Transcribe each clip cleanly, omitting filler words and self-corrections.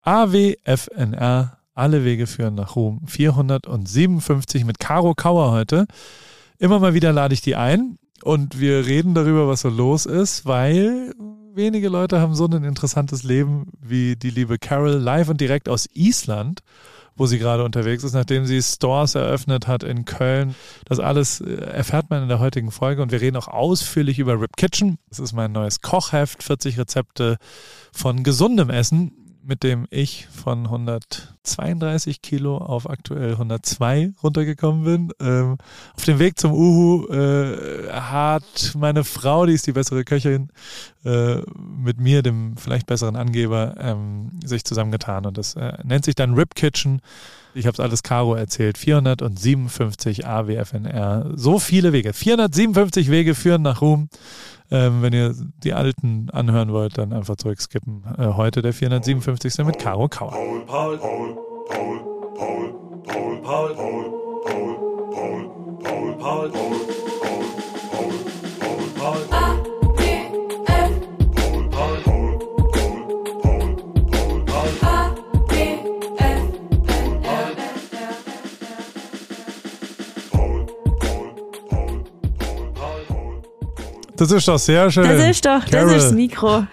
AWFNR, alle Wege führen nach Ruhm, 457 mit Caro Kauer heute. Immer mal wieder lade ich die ein und wir reden darüber, was so los ist, weil wenige Leute haben so ein interessantes Leben wie die liebe Carol, live und direkt aus Island, wo sie gerade unterwegs ist, nachdem sie Stores eröffnet hat in Köln. Das alles erfährt man in der heutigen Folge und wir reden auch ausführlich über Rip Kitchen. Das ist mein neues Kochheft, 40 Rezepte von gesundem Essen, mit dem ich von 132 Kilo auf aktuell 102 runtergekommen bin. Auf dem Weg zum Uhu hat meine Frau, die ist die bessere Köchin, mit mir, dem vielleicht besseren Angeber, sich zusammengetan. Und das nennt sich dann Rip Kitchen. Ich habe es alles Caro erzählt. 457 AWFNR. So viele Wege. 457 Wege führen nach Ruhm. Wenn ihr die alten anhören wollt, dann einfach zurückskippen. Heute der 457. mit Caro Kauer. Das ist doch sehr schön. Das ist das Mikro.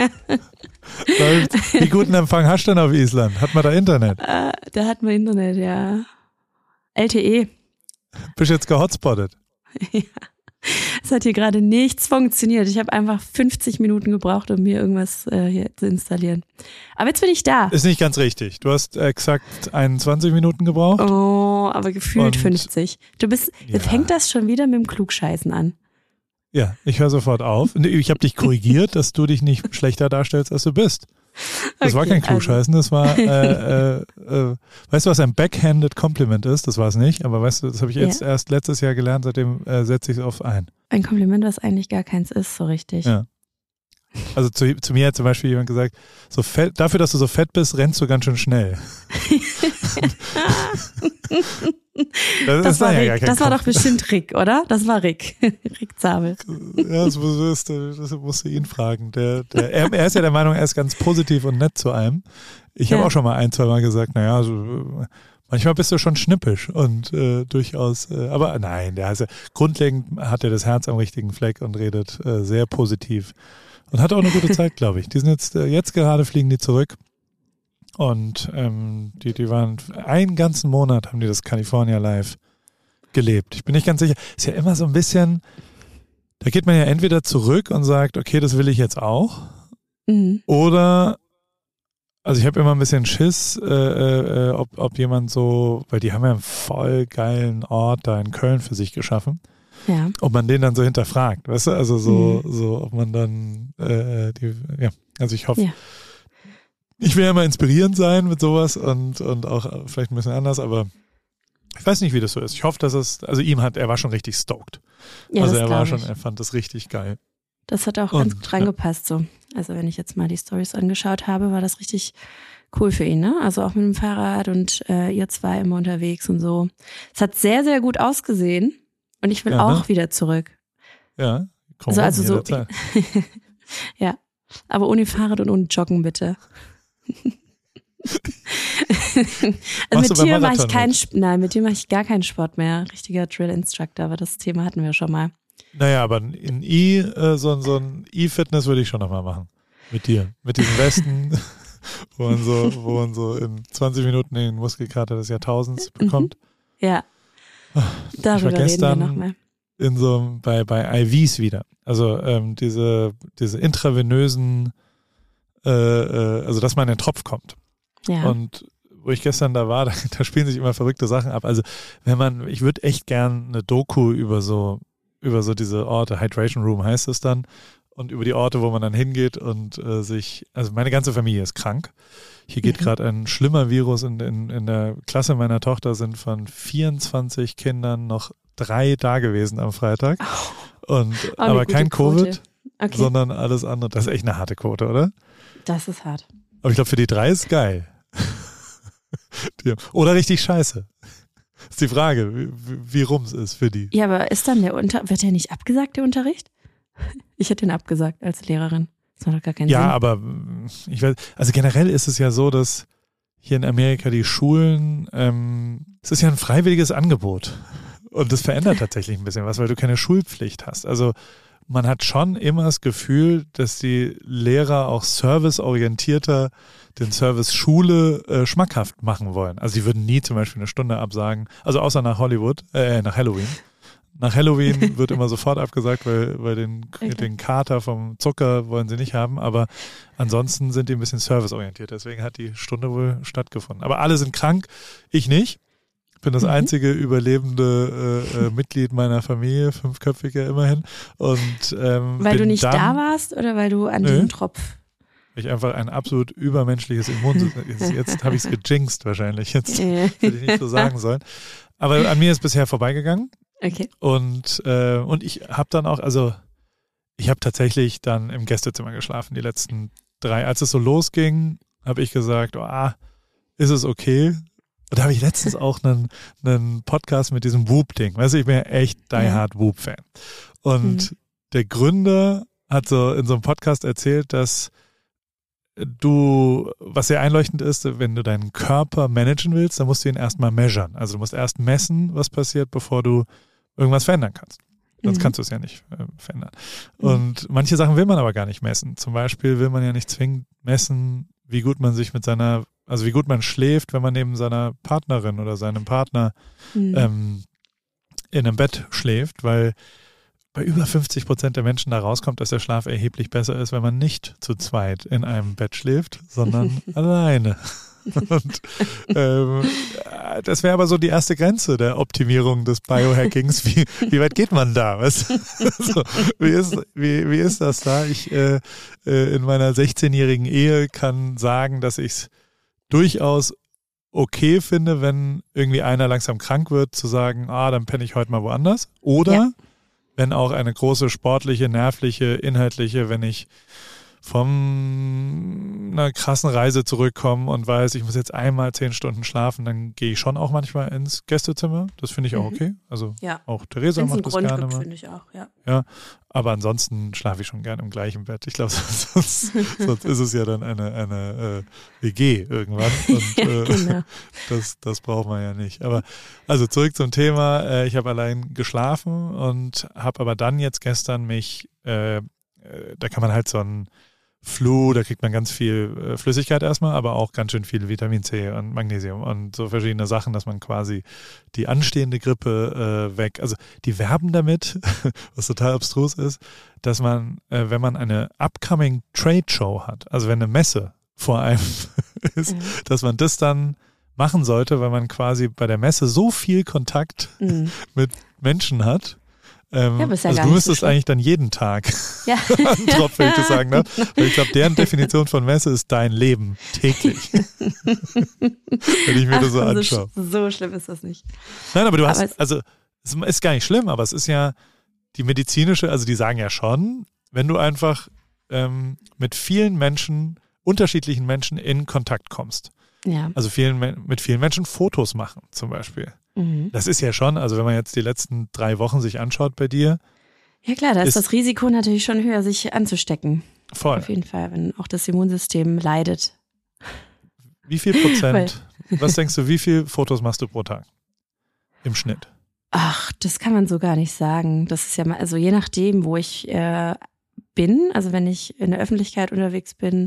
Wie guten Empfang hast du denn auf Island? Hat man da Internet? Da hat man Internet, ja. LTE. Bist du jetzt gehotspottet? Ja. Es hat hier gerade nichts funktioniert. Ich habe einfach 50 Minuten gebraucht, um mir irgendwas hier zu installieren. Aber jetzt bin ich da. Ist nicht ganz richtig. Du hast exakt 21 Minuten gebraucht. Oh, aber gefühlt 50. Jetzt fängt das schon wieder mit dem Klugscheißen an. Ja, ich höre sofort auf. Ich habe dich korrigiert, dass du dich nicht schlechter darstellst, als du bist. Das war kein Klugscheißen, das war, weißt du, was ein backhanded Compliment ist? Das war es nicht, aber weißt du, das habe ich jetzt erst letztes Jahr gelernt, seitdem setze ich es oft ein. Ein Kompliment, was eigentlich gar keins ist, so richtig. Ja. Also zu mir hat zum Beispiel jemand gesagt, so fett, dafür, dass du so fett bist, rennst du ganz schön schnell. Das war doch bestimmt Rick, oder? Das war Rick. Rick Zabel. Ja, das musst du ihn fragen. Er ist ja der Meinung, er ist ganz positiv und nett zu einem. Ich habe auch schon mal 1-2 Mal gesagt, naja, so, manchmal bist du schon schnippisch und durchaus, aber nein, grundlegend hat er das Herz am richtigen Fleck und redet sehr positiv. Und hat auch eine gute Zeit, glaube ich. Die sind jetzt gerade fliegen die zurück. Und die waren einen ganzen Monat haben die das California Live gelebt. Ich bin nicht ganz sicher. Ist ja immer so ein bisschen, da geht man ja entweder zurück und sagt, okay, das will ich jetzt auch. Mhm. Oder, also ich habe immer ein bisschen Schiss, ob jemand so, weil die haben ja einen voll geilen Ort da in Köln für sich geschaffen. Ja. Ob man den dann so hinterfragt, weißt du? Also so ob man dann also ich hoffe, ich will ja immer inspirierend sein mit sowas und auch vielleicht ein bisschen anders, aber ich weiß nicht, wie das so ist. Ich hoffe, dass er war schon richtig stoked. Ja, also er fand das richtig geil. Das hat auch ganz gut reingepasst so. Also wenn ich jetzt mal die Storys angeschaut habe, war das richtig cool für ihn, ne? Also auch mit dem Fahrrad und ihr zwei immer unterwegs und so. Es hat sehr, sehr gut ausgesehen. Und ich will auch wieder zurück. Ja, komm also so. Ja, aber ohne Fahrrad und ohne Joggen bitte. Also mit dir mache ich gar keinen Sport mehr. Richtiger Drill-Instructor, aber das Thema hatten wir schon mal. Naja, aber so ein E-Fitness würde ich schon nochmal machen. Mit dir. Mit diesem Westen, wo man so in 20 Minuten den Muskelkater des Jahrtausends bekommt. Ja. Darüber reden wir nochmal. Bei IVs wieder. Also diese intravenösen, also dass man in den Tropf kommt. Ja. Und wo ich gestern da war, da spielen sich immer verrückte Sachen ab. Also ich würde echt gern eine Doku über so diese Orte, Hydration Room heißt es dann, und über die Orte, wo man dann hingeht und also meine ganze Familie ist krank. Hier geht gerade ein schlimmer Virus in der Klasse meiner Tochter sind von 24 Kindern noch 3 da gewesen am Freitag. Aber kein Covid, sondern alles andere. Das ist echt eine harte Quote, oder? Das ist hart. Aber ich glaube, für die 3 ist geil. Oder richtig scheiße. Ist die Frage, wie rum es ist für die. Ja, aber ist dann wird der nicht abgesagt, der Unterricht? Ich hätte ihn abgesagt als Lehrerin. Das macht doch gar keinen Sinn. Ja, aber ich weiß, also generell ist es ja so, dass hier in Amerika die Schulen, es ist ja ein freiwilliges Angebot. Und das verändert tatsächlich ein bisschen was, weil du keine Schulpflicht hast. Also man hat schon immer das Gefühl, dass die Lehrer auch serviceorientierter den Service Schule schmackhaft machen wollen. Also die würden nie zum Beispiel eine Stunde absagen, also außer nach nach Halloween. Nach Halloween wird immer sofort abgesagt, weil den Kater vom Zucker wollen sie nicht haben, aber ansonsten sind die ein bisschen serviceorientiert. Deswegen hat die Stunde wohl stattgefunden. Aber alle sind krank, ich nicht. Ich bin das einzige überlebende Mitglied meiner Familie, 5-köpfige immerhin. Und, weil du nicht da warst oder weil du an diesem Tropf? Ich einfach ein absolut übermenschliches Immunsystem. Jetzt habe ich es gejinxt wahrscheinlich. Jetzt hätte ich nicht so sagen sollen. Aber an mir ist bisher vorbeigegangen. Okay. Und ich habe dann auch, ich habe tatsächlich dann im Gästezimmer geschlafen, die letzten 3. Als es so losging, habe ich gesagt, ist es okay? Und da habe ich letztens auch einen Podcast mit diesem Whoop-Ding. Weißt du, ich bin ja echt die Hard Whoop-Fan. Und der Gründer hat so in so einem Podcast erzählt, dass was sehr einleuchtend ist, wenn du deinen Körper managen willst, dann musst du ihn erstmal measuren. Also du musst erst messen, was passiert, bevor du irgendwas verändern kannst. Sonst kannst du es ja nicht verändern. Und manche Sachen will man aber gar nicht messen. Zum Beispiel will man ja nicht zwingend messen, wie gut man sich wie gut man schläft, wenn man neben seiner Partnerin oder seinem Partner in einem Bett schläft, weil bei über 50% der Menschen da rauskommt, dass der Schlaf erheblich besser ist, wenn man nicht zu zweit in einem Bett schläft, sondern alleine. Und das wäre aber so die erste Grenze der Optimierung des Biohackings. Wie weit geht man da? Was? So, wie ist das da? Ich in meiner 16-jährigen Ehe kann sagen, dass ich es durchaus okay finde, wenn irgendwie einer langsam krank wird, zu sagen, dann penne ich heute mal woanders. Oder wenn auch eine große sportliche, nervliche, inhaltliche, wenn ich von einer krassen Reise zurückkomme und weiß, ich muss jetzt einmal 10 Stunden schlafen, dann gehe ich schon auch manchmal ins Gästezimmer. Das finde ich auch okay. Also auch Theresa macht das gerne mal. Finde ich auch, ja. Aber ansonsten schlafe ich schon gerne im gleichen Bett. Ich glaube, sonst ist es ja dann eine WG irgendwann. Und genau. Das braucht man ja nicht. Aber also zurück zum Thema. Ich habe allein geschlafen und habe aber dann jetzt gestern mich, da kann man halt so ein Flu, da kriegt man ganz viel Flüssigkeit erstmal, aber auch ganz schön viel Vitamin C und Magnesium und so verschiedene Sachen, dass man quasi die anstehende Grippe also die werben damit, was total abstrus ist, dass man, wenn man eine upcoming Trade Show hat, also wenn eine Messe vor einem ist, dass man das dann machen sollte, weil man quasi bei der Messe so viel Kontakt mit Menschen hat. Aber ist ja also gar du nicht müsstest so eigentlich dann jeden Tag einen Tropf, wenn ich das sagen darf. Weil ich glaube, deren Definition von Messe ist dein Leben täglich. Wenn ich mir das so anschaue. So schlimm ist das nicht. Nein, aber es ist gar nicht schlimm, aber es ist ja die medizinische, also die sagen ja schon, wenn du einfach mit vielen Menschen, unterschiedlichen Menschen in Kontakt kommst. Ja. Also mit vielen Menschen Fotos machen zum Beispiel. Das ist ja schon, also wenn man jetzt die letzten 3 Wochen sich anschaut bei dir. Ja klar, da ist das Risiko natürlich schon höher, sich anzustecken. Voll. Auf jeden Fall, wenn auch das Immunsystem leidet. Wie viel Prozent, was denkst du, wie viele Fotos machst du pro Tag im Schnitt? Ach, das kann man so gar nicht sagen. Das ist ja mal, also je nachdem, wo ich bin, also wenn ich in der Öffentlichkeit unterwegs bin,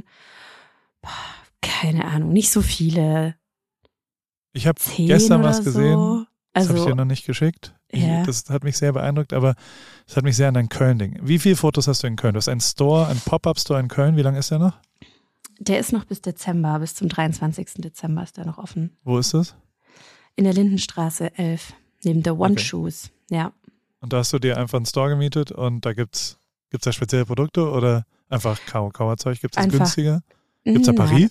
keine Ahnung, nicht so viele. Ich habe gestern was gesehen, so. Das habe ich dir noch nicht geschickt. Das hat mich sehr beeindruckt, aber das hat mich sehr an dein Köln-Ding. Wie viele Fotos hast du in Köln? Du hast einen Pop-Up-Store in Köln. Wie lange ist der noch? Der ist noch bis Dezember, bis zum 23. Dezember ist der noch offen. Wo ist das? In der Lindenstraße 11, neben der One Shoes, ja. Und da hast du dir einfach einen Store gemietet und da gibt's da spezielle Produkte oder einfach Kauerzeug? Gibt es das günstiger? Gibt es da Paris?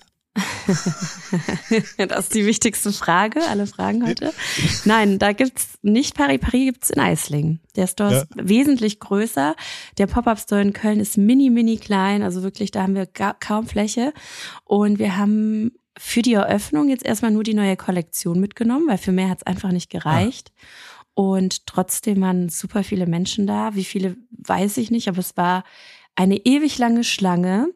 Das ist die wichtigste Frage, alle Fragen heute. Nein, da gibt's nicht Paris. Paris gibt's in Eislingen. Der Store ist wesentlich größer. Der Pop-Up-Store in Köln ist mini klein, also wirklich, da haben wir kaum Fläche. Und wir haben für die Eröffnung jetzt erstmal nur die neue Kollektion mitgenommen, weil für mehr hat's einfach nicht gereicht. Und trotzdem waren super viele Menschen da. Wie viele, weiß ich nicht, aber es war eine ewig lange Schlange.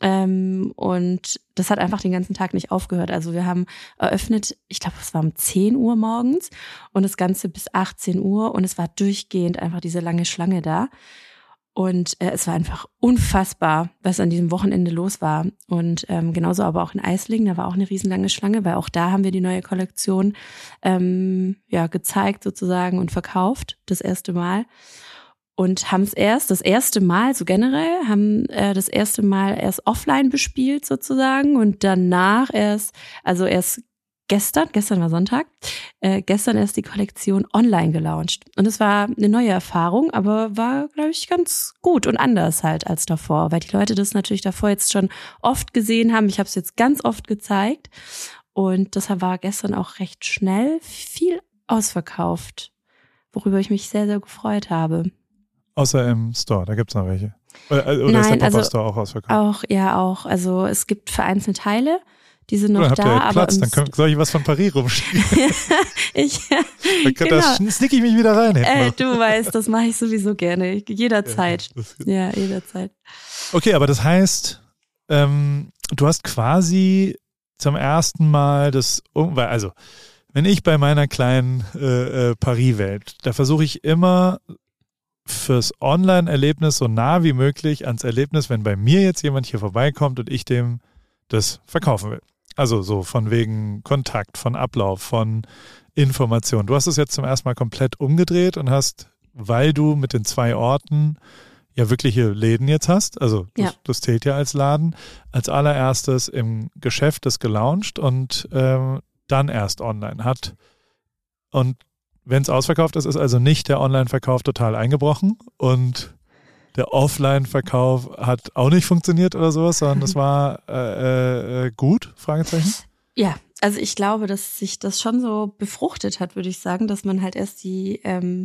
Und das hat einfach den ganzen Tag nicht aufgehört. Also wir haben eröffnet, ich glaube, es war um 10 Uhr morgens und das Ganze bis 18 Uhr und es war durchgehend einfach diese lange Schlange da. Und es war einfach unfassbar, was an diesem Wochenende los war. Und genauso aber auch in Eislingen, da war auch eine riesenlange Schlange, weil auch da haben wir die neue Kollektion gezeigt sozusagen und verkauft, das erste Mal. Und haben es das erste Mal, so generell, das erste Mal erst offline bespielt sozusagen und danach erst gestern war Sonntag, gestern erst die Kollektion online gelauncht. Und es war eine neue Erfahrung, aber war, glaube ich, ganz gut und anders halt als davor, weil die Leute das natürlich davor jetzt schon oft gesehen haben. Ich habe es jetzt ganz oft gezeigt und deshalb war gestern auch recht schnell viel ausverkauft, worüber ich mich sehr, sehr gefreut habe. Außer im Store, da gibt es noch welche. Oder ist der Pop-Up-Store auch ausverkauft? Auch. Also es gibt vereinzelte Teile, die sind noch habt da. Ihr halt aber Platz, dann soll ich was von Paris rumschieben. Genau. Da snick ich mich wieder rein. Du weißt, das mache ich sowieso gerne. Jederzeit. Ja, jederzeit. Okay, aber das heißt, du hast quasi zum ersten Mal also wenn ich bei meiner kleinen Paris-Welt, da versuche ich immer fürs Online-Erlebnis so nah wie möglich ans Erlebnis, wenn bei mir jetzt jemand hier vorbeikommt und ich dem das verkaufen will. Also so von wegen Kontakt, von Ablauf, von Information. Du hast es jetzt zum ersten Mal komplett umgedreht und hast, weil du mit den 2 Orten ja wirkliche Läden jetzt hast, also das zählt ja als Laden, als allererstes im Geschäft das gelauncht und dann erst online hat. Und wenn es ausverkauft ist, ist also nicht der Online-Verkauf total eingebrochen und der Offline-Verkauf hat auch nicht funktioniert oder sowas, sondern es war gut, Fragezeichen? Ja, also ich glaube, dass sich das schon so befruchtet hat, würde ich sagen, dass man halt erst die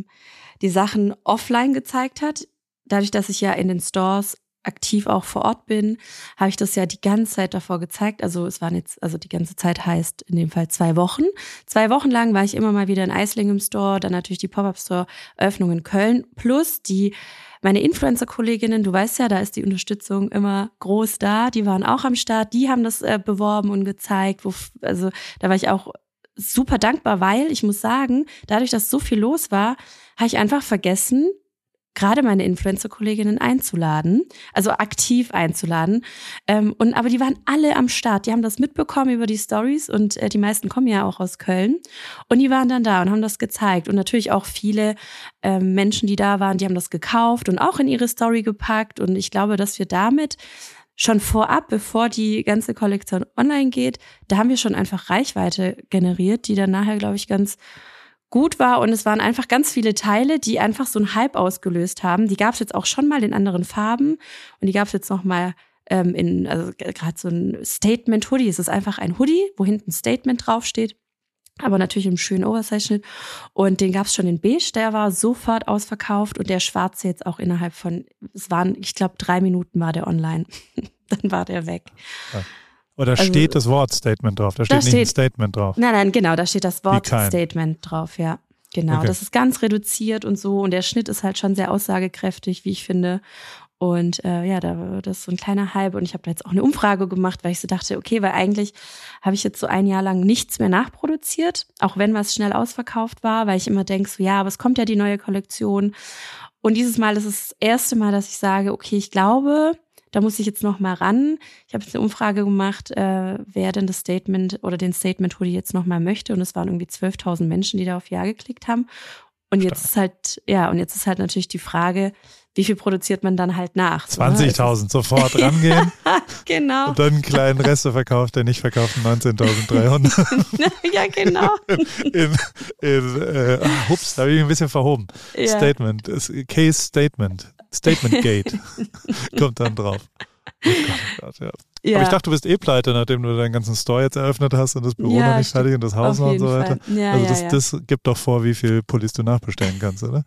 Sachen offline gezeigt hat. Dadurch, dass ich ja in den Stores aktiv auch vor Ort bin, habe ich das ja die ganze Zeit davor gezeigt. Also es waren jetzt, also die ganze Zeit heißt in dem Fall 2 Wochen. 2 Wochen lang war ich immer mal wieder in Eislingen im Store, dann natürlich die Pop-Up-Store-Eröffnung in Köln, plus meine Influencer-Kolleginnen, du weißt ja, da ist die Unterstützung immer groß da, die waren auch am Start, die haben das beworben und gezeigt, also da war ich auch super dankbar, weil ich muss sagen, dadurch, dass so viel los war, habe ich einfach vergessen, gerade meine Influencer-Kolleginnen einzuladen, also aktiv einzuladen. Aber die waren alle am Start. Die haben das mitbekommen über die Stories und die meisten kommen ja auch aus Köln. Und die waren dann da und haben das gezeigt. Und natürlich auch viele Menschen, die da waren, die haben das gekauft und auch in ihre Story gepackt. Und ich glaube, dass wir damit schon vorab, bevor die ganze Kollektion online geht, da haben wir schon einfach Reichweite generiert, die dann nachher, glaube ich, ganz gut war und es waren einfach ganz viele Teile, die einfach so einen Hype ausgelöst haben. Die gab es jetzt auch schon mal in anderen Farben und die gab es jetzt noch mal also gerade so ein Statement-Hoodie. Es ist einfach ein Hoodie, wo hinten Statement draufsteht, aber natürlich im schönen Oversize-Schnitt. Und den gab es schon in beige, der war sofort ausverkauft und der schwarze jetzt auch innerhalb von, ich glaube 3 Minuten war der online. Dann war der weg. Ja. Oder steht das Wort Statement drauf? Da steht nicht ein Statement drauf. Nein, genau, da steht das Wort Statement drauf, ja. Genau, okay. Das ist ganz reduziert und so und der Schnitt ist halt schon sehr aussagekräftig, wie ich finde. Und das ist so ein kleiner Hype und ich habe da jetzt auch eine Umfrage gemacht, weil ich so dachte, okay, weil eigentlich habe ich jetzt so 1 Jahr lang nichts mehr nachproduziert, auch wenn was schnell ausverkauft war, weil ich immer denke so, ja, aber es kommt ja die neue Kollektion. Und dieses Mal ist es das erste Mal, dass ich sage, okay, ich glaube, da muss ich jetzt noch mal ran. Ich habe jetzt eine Umfrage gemacht, wer denn das Statement oder den Statement-Hoodie jetzt noch mal möchte. Und es waren irgendwie 12.000 Menschen, die da auf Ja geklickt haben. Und jetzt ist halt natürlich die Frage, wie viel produziert man dann halt nach? 20.000 sofort rangehen. Genau. Und dann einen kleinen Resteverkauf, der nicht verkauften 19.300. Ja, genau. Hups, da habe ich mich ein bisschen verhoben. Ja. Statement, Case Statement. Statement Gate kommt dann drauf. Oh Gott, ja. Ja. Aber ich dachte, du bist pleite, nachdem du deinen ganzen Store jetzt eröffnet hast und das Büro noch nicht fertig und das Haus noch und so weiter. Ja, also das gibt doch vor, wie viel Pullis du nachbestellen kannst, oder?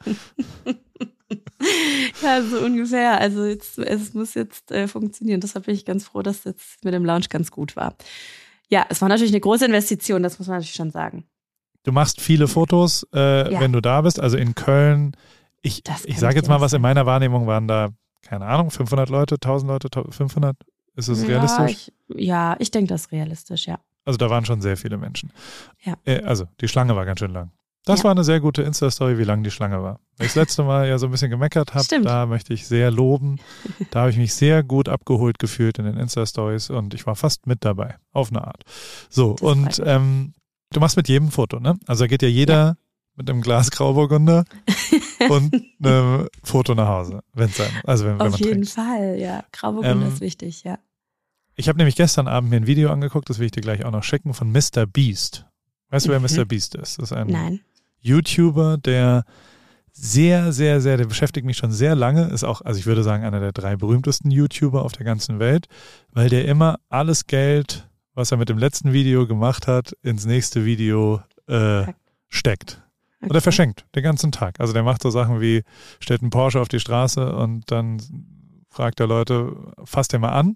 Ja, so ungefähr. Also es muss jetzt funktionieren. Deshalb bin ich ganz froh, dass jetzt mit dem Launch ganz gut war. Ja, es war natürlich eine große Investition, das muss man natürlich schon sagen. Du machst viele Fotos, wenn du da bist. Also in Köln, ich sage jetzt mal was, in meiner Wahrnehmung waren da keine Ahnung, 500 Leute, 1000 Leute, 500? Ist es realistisch? Ich denke, das ist realistisch, ja. Also da waren schon sehr viele Menschen. Ja. Also die Schlange war ganz schön lang. Das war eine sehr gute Insta-Story, wie lang die Schlange war. Weil ich das letzte Mal ja so ein bisschen gemeckert habe, da möchte ich sehr loben. Da habe ich mich sehr gut abgeholt gefühlt in den Insta-Stories und ich war fast mit dabei, auf eine Art. So, das und du machst mit jedem Foto, ne? Also da geht ja jeder mit einem Glas Grauburgunder und einem Foto nach Hause, wenn es sein, also wenn man auf jeden trinkt. Fall, ja. Grauburgunder ist wichtig, ja. Ich habe nämlich gestern Abend mir ein Video angeguckt, das will ich dir gleich auch noch schicken, von Mr. Beast. Weißt du, wer Mr. Beast ist? Das ist ein YouTuber, der sehr, sehr, sehr, der beschäftigt mich schon sehr lange, ist auch, also ich würde sagen, einer der 3 berühmtesten YouTuber auf der ganzen Welt, weil der immer alles Geld, was er mit dem letzten Video gemacht hat, ins nächste Video steckt. Okay. Oder verschenkt, den ganzen Tag. Also der macht so Sachen wie, stellt einen Porsche auf die Straße und dann fragt er Leute, fasst den mal an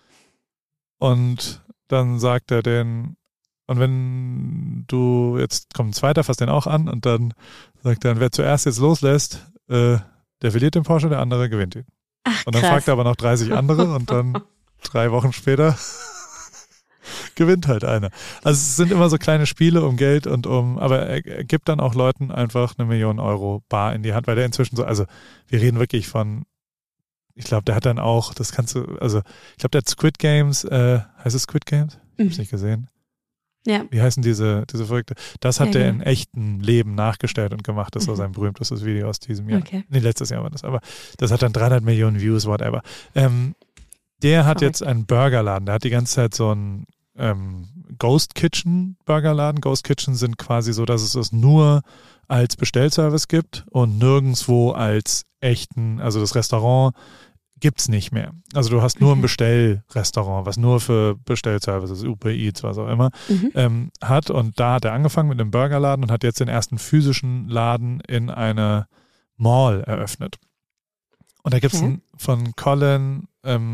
und dann sagt er den, und wenn du, jetzt kommt ein zweiter, fasst den auch an und dann sagt er, wer zuerst jetzt loslässt, der verliert den Porsche, der andere gewinnt ihn. Ach, und dann krass. fragt er aber noch 30 andere und dann 3 Wochen später gewinnt halt einer. Also es sind immer so kleine Spiele um Geld und aber er gibt dann auch Leuten einfach 1 Million Euro bar in die Hand, weil der inzwischen so, also wir reden wirklich von, ich glaube, der hat dann auch, das kannst du, also ich glaube, der hat Squid Games, heißt es Squid Games? Ich hab's nicht gesehen. Ja. Wie heißen diese Verrückte? Das hat der in echtem Leben nachgestellt und gemacht. Das war sein berühmtestes Video aus diesem Jahr. Okay. Nee, letztes Jahr war das. Aber das hat dann 300 Millionen Views, whatever. Der hat jetzt einen Burgerladen. Der hat die ganze Zeit so einen Ghost Kitchen Burgerladen. Ghost Kitchen sind quasi so, dass es das nur als Bestellservice gibt und nirgendwo als echten, also das Restaurant gibt's nicht mehr. Also du hast nur ein Bestellrestaurant, was nur für Bestellservices, Uber Eats, was auch immer, hat. Und da hat er angefangen mit einem Burgerladen und hat jetzt den ersten physischen Laden in einer Mall eröffnet. Und da gibt's von Colin,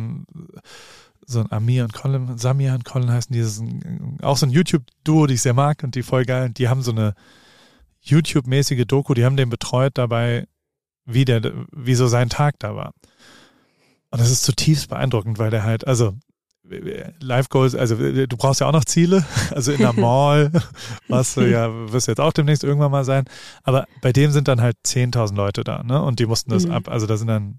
so ein Amir und Colin, Samir und Colin heißen die, auch so ein YouTube-Duo, die ich sehr mag und die voll geil. Die haben so eine YouTube-mäßige Doku, die haben den betreut dabei, wie so sein Tag da war. Und das ist zutiefst beeindruckend, weil der halt, also Life Goals, also du brauchst ja auch noch Ziele, also in der Mall, wirst du jetzt auch demnächst irgendwann mal sein, aber bei dem sind dann halt 10.000 Leute da, ne? Und die mussten das also da sind dann,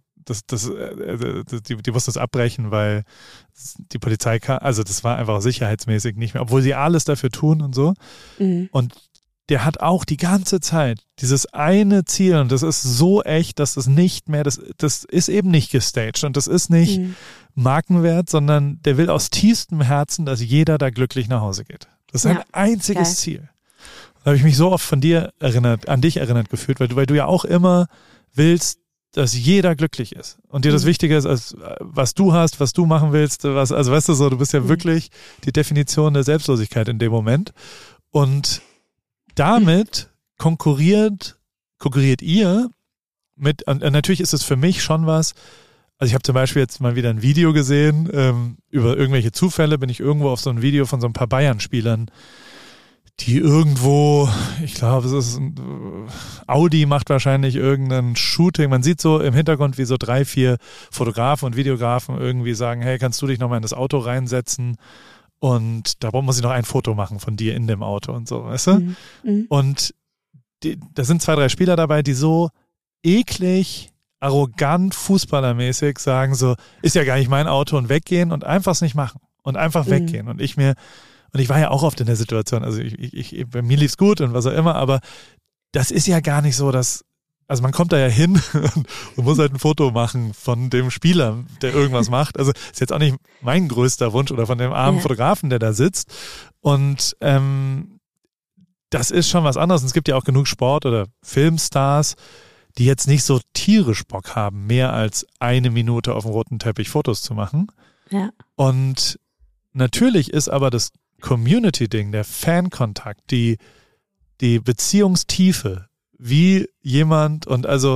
die mussten das abbrechen, weil die Polizei kam, also das war einfach sicherheitsmäßig nicht mehr, obwohl sie alles dafür tun und so. Und der hat auch die ganze Zeit dieses eine Ziel und das ist so echt, dass das nicht mehr, das ist eben nicht gestaged und das ist nicht Markenwert, sondern der will aus tiefstem Herzen, dass jeder da glücklich nach Hause geht. Das ist sein einziges Ziel. Da habe ich mich so oft an dich erinnert gefühlt, weil du ja auch immer willst, dass jeder glücklich ist und dir das Wichtige ist, als was du hast, was du machen willst, also weißt du so, du bist ja wirklich die Definition der Selbstlosigkeit in dem Moment und damit konkurriert ihr mit, und natürlich ist es für mich schon was, also ich habe zum Beispiel jetzt mal wieder ein Video gesehen, über irgendwelche Zufälle bin ich irgendwo auf so ein Video von so ein paar Bayern-Spielern, die irgendwo, ich glaube, es ist Audi macht wahrscheinlich irgendein Shooting, man sieht so im Hintergrund, wie so 3, 4 Fotografen und Videografen irgendwie sagen, hey, kannst du dich nochmal in das Auto reinsetzen? Und da muss ich noch ein Foto machen von dir in dem Auto und so, weißt du? Und da sind 2, 3 Spieler dabei, die so eklig, arrogant, fußballermäßig sagen so, ist ja gar nicht mein Auto und weggehen und einfach es nicht machen und einfach weggehen. Und ich war ja auch oft in der Situation, also bei mir lief's gut und was auch immer, aber das ist ja gar nicht so, dass, also man kommt da ja hin und muss halt ein Foto machen von dem Spieler, der irgendwas macht. Also ist jetzt auch nicht mein größter Wunsch oder von dem armen Fotografen, der da sitzt. Und das ist schon was anderes. Und es gibt ja auch genug Sport- oder Filmstars, die jetzt nicht so tierisch Bock haben, mehr als 1 Minute auf dem roten Teppich Fotos zu machen. Ja. Und natürlich ist aber das Community-Ding, der Fankontakt, die Beziehungstiefe, wie jemand, und also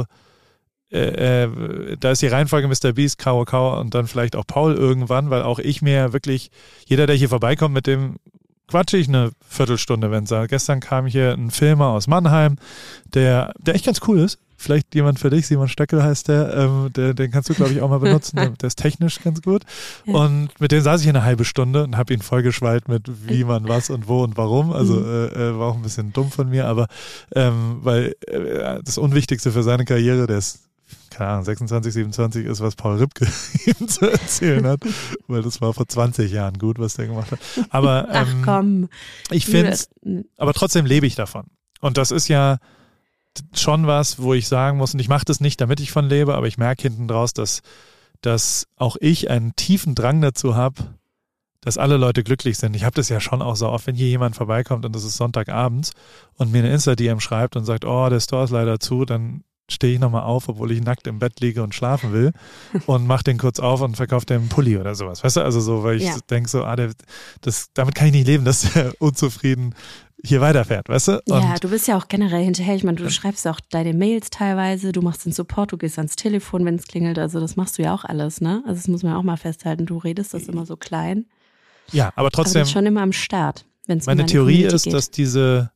da ist die Reihenfolge Mr. Beast, K.O.K. und dann vielleicht auch Paul irgendwann, weil auch ich mir wirklich, jeder, der hier vorbeikommt, mit dem quatsche ich eine Viertelstunde, wenn es sagt. Gestern kam hier ein Filmer aus Mannheim, der echt ganz cool ist, vielleicht jemand für dich, Simon Stöckel heißt der, den kannst du, glaube ich, auch mal benutzen, der ist technisch ganz gut. Ja. Und mit dem saß ich eine halbe Stunde und habe ihn vollgeschwallt mit wie man was und wo und warum. Also war auch ein bisschen dumm von mir, aber weil das Unwichtigste für seine Karriere, der ist keine Ahnung, 26, 27 ist, was Paul Ripke ihm zu erzählen hat, weil das war vor 20 Jahren gut, was der gemacht hat. Aber ach komm. Ich finde es, aber trotzdem lebe ich davon. Und das ist ja schon was, wo ich sagen muss, und ich mache das nicht, damit ich von lebe, aber ich merke hinten draus, dass auch ich einen tiefen Drang dazu habe, dass alle Leute glücklich sind. Ich habe das ja schon auch so oft, wenn hier jemand vorbeikommt und das ist Sonntagabends und mir eine Insta-DM schreibt und sagt, oh, der Store ist leider zu, dann stehe ich nochmal auf, obwohl ich nackt im Bett liege und schlafen will und mach den kurz auf und verkaufe dem einen Pulli oder sowas. Weißt du, also so, weil ich denke so, damit kann ich nicht leben, dass der unzufrieden hier weiterfährt, weißt du? Und ja, du bist ja auch generell hinterher. Ich meine, du schreibst auch deine Mails teilweise, du machst den Support, du gehst ans Telefon, wenn es klingelt. Also das machst du ja auch alles, ne? Also das muss man auch mal festhalten. Du redest das immer so klein. Ja, aber trotzdem. Aber du bist schon immer am Start. Meine Theorie ist, dass die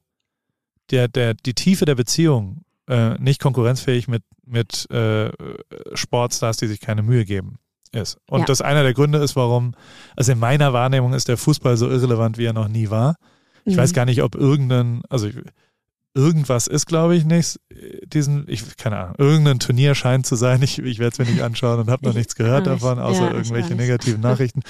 Tiefe der Beziehung nicht konkurrenzfähig mit Sportstars, die sich keine Mühe geben, ist. Und das einer der Gründe ist, warum, also in meiner Wahrnehmung ist der Fußball so irrelevant, wie er noch nie war. Ich weiß gar nicht, ob irgendwas ist, glaube ich, nicht. Keine Ahnung, irgendein Turnier scheint zu sein. Ich werde es mir nicht anschauen und habe noch nichts gehört davon, außer irgendwelche negativen Nachrichten.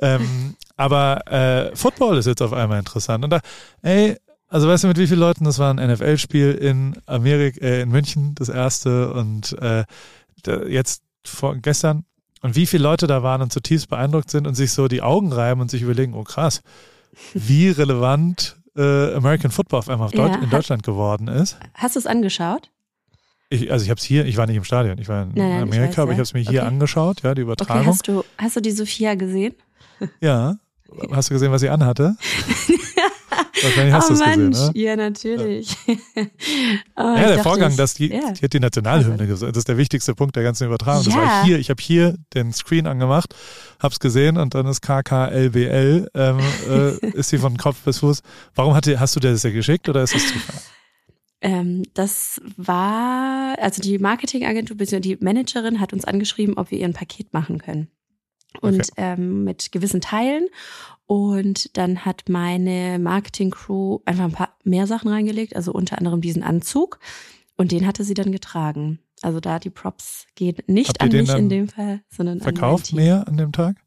Aber Football ist jetzt auf einmal interessant. Und also weißt du, mit wie vielen Leuten? Das war ein NFL-Spiel in in München, das erste, und jetzt gestern. Und wie viele Leute da waren und zutiefst beeindruckt sind und sich so die Augen reiben und sich überlegen, oh krass, wie relevant American Football auf einmal in Deutschland geworden ist. Hast du es angeschaut? Ich habe es hier, ich war nicht im Stadion, ich war in Amerika, aber ich habe es mir hier angeschaut, ja, die Übertragung. Okay, hast du die Sophia gesehen? Ja. Hast du gesehen, was sie anhatte? Wahrscheinlich hast du es gesehen, ne? Ja, natürlich. Der Vorgang, die hat die Nationalhymne gesungen. Das ist der wichtigste Punkt der ganzen Übertragung. Das war ich habe hier den Screen angemacht, hab's gesehen und dann ist KKLBL, ist sie von Kopf bis Fuß. Warum hast du dir das ja geschickt oder ist das Zufall? Das war, also die Marketingagentur, bzw. die Managerin hat uns angeschrieben, ob wir ihr ein Paket machen können. Und mit gewissen Teilen. Und dann hat meine Marketing-Crew einfach ein paar mehr Sachen reingelegt, also unter anderem diesen Anzug. Und den hatte sie dann getragen. Also da die Props gehen nicht an mich in dem Fall, sondern verkauft mehr an dem Tag?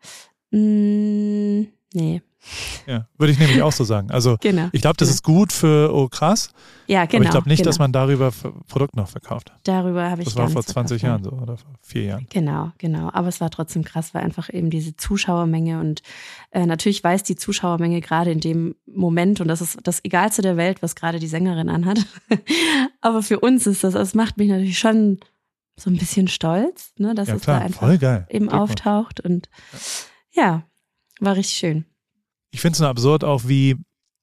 Nee. Ja, würde ich nämlich auch so sagen. Also ich glaube, das ist gut für, oh krass. Ja, genau. Aber ich glaube nicht, dass man darüber Produkt noch verkauft. Darüber habe ich Das war vor 20 Jahren so oder vor 4 Jahren. Genau. Aber es war trotzdem krass, weil einfach eben diese Zuschauermenge und natürlich weiß die Zuschauermenge gerade in dem Moment, und das ist das Egalste der Welt, was gerade die Sängerin anhat. Aber für uns ist das macht mich natürlich schon so ein bisschen stolz, ne, dass es da einfach eben auftaucht. Und war richtig schön. Ich finde es nur absurd auch, wie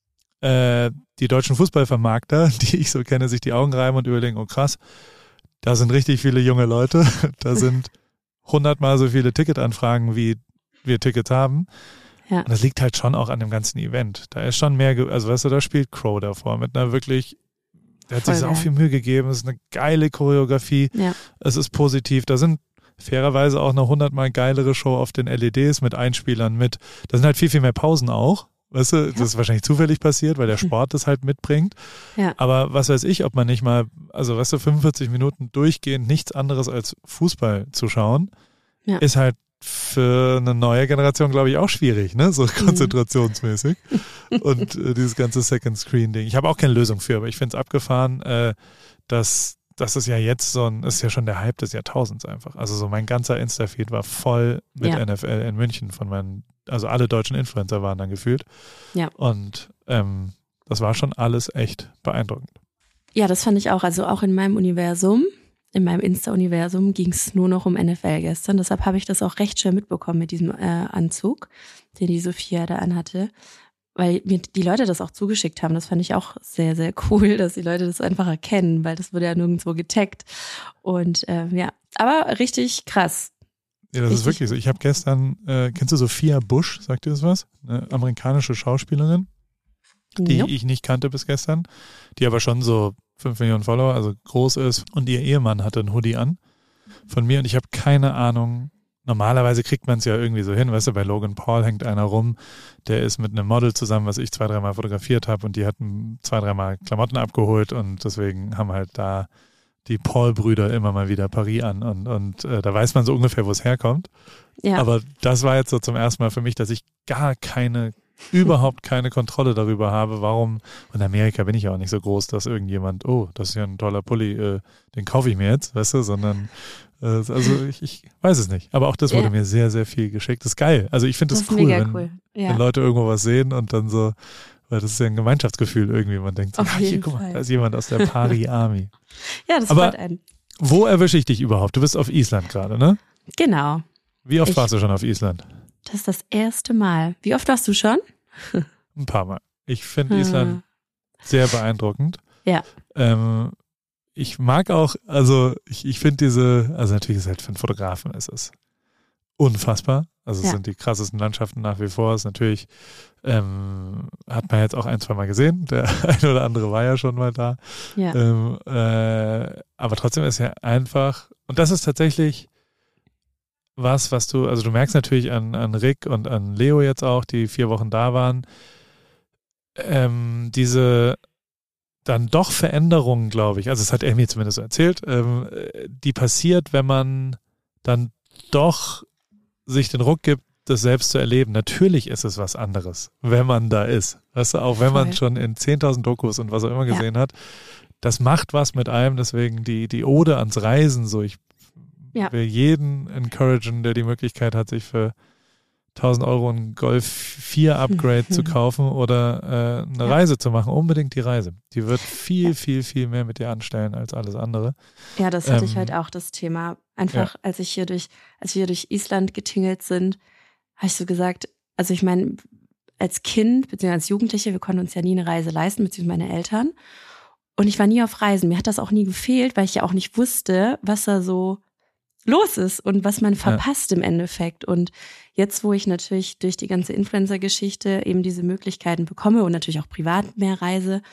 die deutschen Fußballvermarkter, die ich so kenne, sich die Augen reiben und überlegen, oh krass, da sind richtig viele junge Leute, da sind 100-mal so viele Ticketanfragen, wie wir Tickets haben. Ja. Und das liegt halt schon auch an dem ganzen Event. Da ist schon mehr, also weißt du, da spielt Crow davor mit einer wirklich, der hat sich auch viel Mühe gegeben, es ist eine geile Choreografie, es ist positiv, da sind fairerweise auch eine 100-mal geilere Show auf den LEDs mit Einspielern da sind halt viel, viel mehr Pausen auch. Weißt du, das ist wahrscheinlich zufällig passiert, weil der Sport das halt mitbringt. Ja. Aber was weiß ich, ob man nicht mal, also weißt du, 45 Minuten durchgehend nichts anderes als Fußball zu schauen, ist halt für eine neue Generation, glaube ich, auch schwierig, ne? So konzentrationsmäßig. Und dieses ganze Second Screen Ding. Ich habe auch keine Lösung für, aber ich finde es abgefahren, dass das ist ja jetzt ist ja schon der Hype des Jahrtausends einfach. Also so mein ganzer Insta-Feed war voll mit NFL in München also alle deutschen Influencer waren dann gefühlt. Ja. Und das war schon alles echt beeindruckend. Ja, das fand ich auch. Also auch in meinem Universum, in meinem Insta-Universum ging es nur noch um NFL gestern. Deshalb habe ich das auch recht schnell mitbekommen mit diesem Anzug, den die Sophia da anhatte. Weil mir die Leute das auch zugeschickt haben. Das fand ich auch sehr, sehr cool, dass die Leute das einfach erkennen, weil das wurde ja nirgendwo getaggt. Und aber richtig krass. Ja, das ist wirklich so. Ich habe gestern, kennst du Sophia Bush, sagt dir das was? Eine amerikanische Schauspielerin, die ich nicht kannte bis gestern, die aber schon so 5 Millionen Follower, also groß ist. Und ihr Ehemann hatte einen Hoodie an von mir und ich habe keine Ahnung. Normalerweise kriegt man es ja irgendwie so hin, weißt du, bei Logan Paul hängt einer rum, der ist mit einem Model zusammen, was ich 2-3 Mal fotografiert habe und die hatten 2-3 Mal Klamotten abgeholt und deswegen haben halt da die Paul-Brüder immer mal wieder Paris an und da weiß man so ungefähr, wo es herkommt. Ja. Aber das war jetzt so zum ersten Mal für mich, dass ich überhaupt keine Kontrolle darüber habe, warum, und in Amerika bin ich ja auch nicht so groß, dass irgendjemand, oh, das ist ja ein toller Pulli, den kaufe ich mir jetzt, weißt du, sondern also ich weiß es nicht. Aber auch das wurde mir sehr, sehr viel geschickt. Das ist geil. Also ich finde das cool, wenn Leute irgendwo was sehen und dann so, weil das ist ja ein Gemeinschaftsgefühl irgendwie. Man denkt so, hier, guck mal, da ist jemand aus der Paris Army. Ja, das freut einen. Wo erwische ich dich überhaupt? Du bist auf Island gerade, ne? Genau. Wie oft warst du schon auf Island? Das ist das erste Mal. Wie oft warst du schon? Ein paar Mal. Ich finde Island sehr beeindruckend. Ja. Ich mag auch, also ich finde also natürlich ist es halt für einen Fotografen ist es unfassbar. Also es sind die krassesten Landschaften nach wie vor. Es ist natürlich, hat man jetzt auch 1-2 Mal gesehen. Der eine oder andere war ja schon mal da. Ja. Aber trotzdem ist ja einfach, und das ist tatsächlich was du, also du merkst natürlich an Rick und an Leo jetzt auch, die 4 Wochen da waren, diese dann doch Veränderungen, glaube ich, also das hat er mir zumindest so erzählt, die passiert, wenn man dann doch sich den Ruck gibt, das selbst zu erleben. Natürlich ist es was anderes, wenn man da ist. Weißt du, auch wenn man schon in 10.000 Dokus und was auch immer gesehen hat, das macht was mit einem, deswegen die Ode ans Reisen, so ich will jeden encouragen, der die Möglichkeit hat, sich für 1.000 Euro ein Golf 4 Upgrade zu kaufen oder eine Reise zu machen. Unbedingt die Reise. Die wird viel, viel, viel mehr mit dir anstellen als alles andere. Ja, das hatte ich halt auch, das Thema. Einfach, als wir hier durch Island getingelt sind, habe ich so gesagt, also ich meine, als Kind, beziehungsweise als Jugendliche, wir konnten uns ja nie eine Reise leisten, beziehungsweise meine Eltern. Und ich war nie auf Reisen. Mir hat das auch nie gefehlt, weil ich ja auch nicht wusste, was da so los ist und was man verpasst im Endeffekt. Und jetzt, wo ich natürlich durch die ganze Influencer-Geschichte eben diese Möglichkeiten bekomme und natürlich auch privat mehr reise,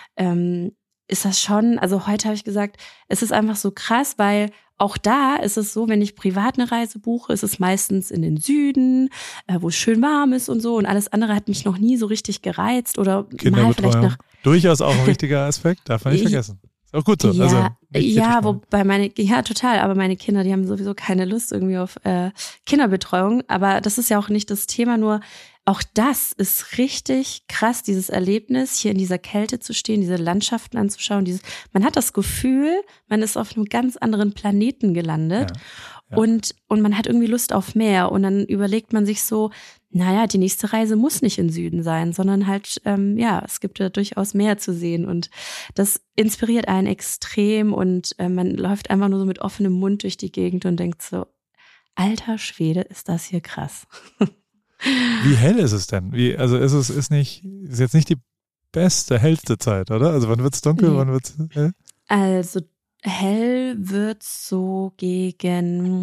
ist das schon, also heute habe ich gesagt, es ist einfach so krass, weil auch da ist es so, wenn ich privat eine Reise buche, ist es meistens in den Süden, wo es schön warm ist und so, und alles andere hat mich noch nie so richtig gereizt oder mal vielleicht nach. Durchaus auch ein wichtiger Aspekt, darf man nicht vergessen. Ist auch gut so. Ja, wobei total, aber meine Kinder, die haben sowieso keine Lust irgendwie auf Kinderbetreuung, aber das ist ja auch nicht das Thema, nur auch das ist richtig krass, dieses Erlebnis, hier in dieser Kälte zu stehen, diese Landschaften anzuschauen, man hat das Gefühl, man ist auf einem ganz anderen Planeten gelandet und man hat irgendwie Lust auf mehr und dann überlegt man sich so, naja, die nächste Reise muss nicht in Süden sein, sondern halt, es gibt ja durchaus mehr zu sehen und das inspiriert einen extrem und man läuft einfach nur so mit offenem Mund durch die Gegend und denkt so, alter Schwede, ist das hier krass. Wie hell ist es denn? Ist jetzt nicht die hellste Zeit, oder? Also wann wird's dunkel, wann wird's hell? Also hell wird's so gegen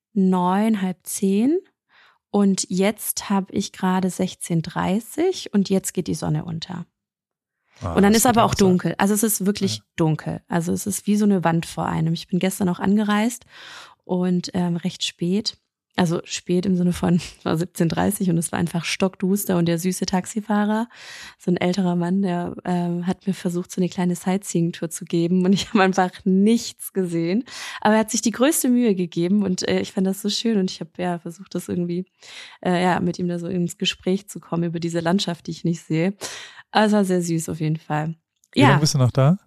9, halb 10. Und jetzt habe ich gerade 16:30 und jetzt geht die Sonne unter. Und dann ist aber auch dunkel. Also es ist wirklich dunkel. Also es ist wie so eine Wand vor einem. Ich bin gestern auch angereist und recht spät. Also spät im Sinne von, es war 17:30 und es war einfach stockduster und der süße Taxifahrer, so ein älterer Mann, der hat mir versucht, so eine kleine Sightseeing-Tour zu geben und ich habe einfach nichts gesehen. Aber er hat sich die größte Mühe gegeben und ich fand das so schön und ich habe versucht, das irgendwie mit ihm da so ins Gespräch zu kommen über diese Landschaft, die ich nicht sehe. Also war sehr süß auf jeden Fall. Wie lange bist du noch da?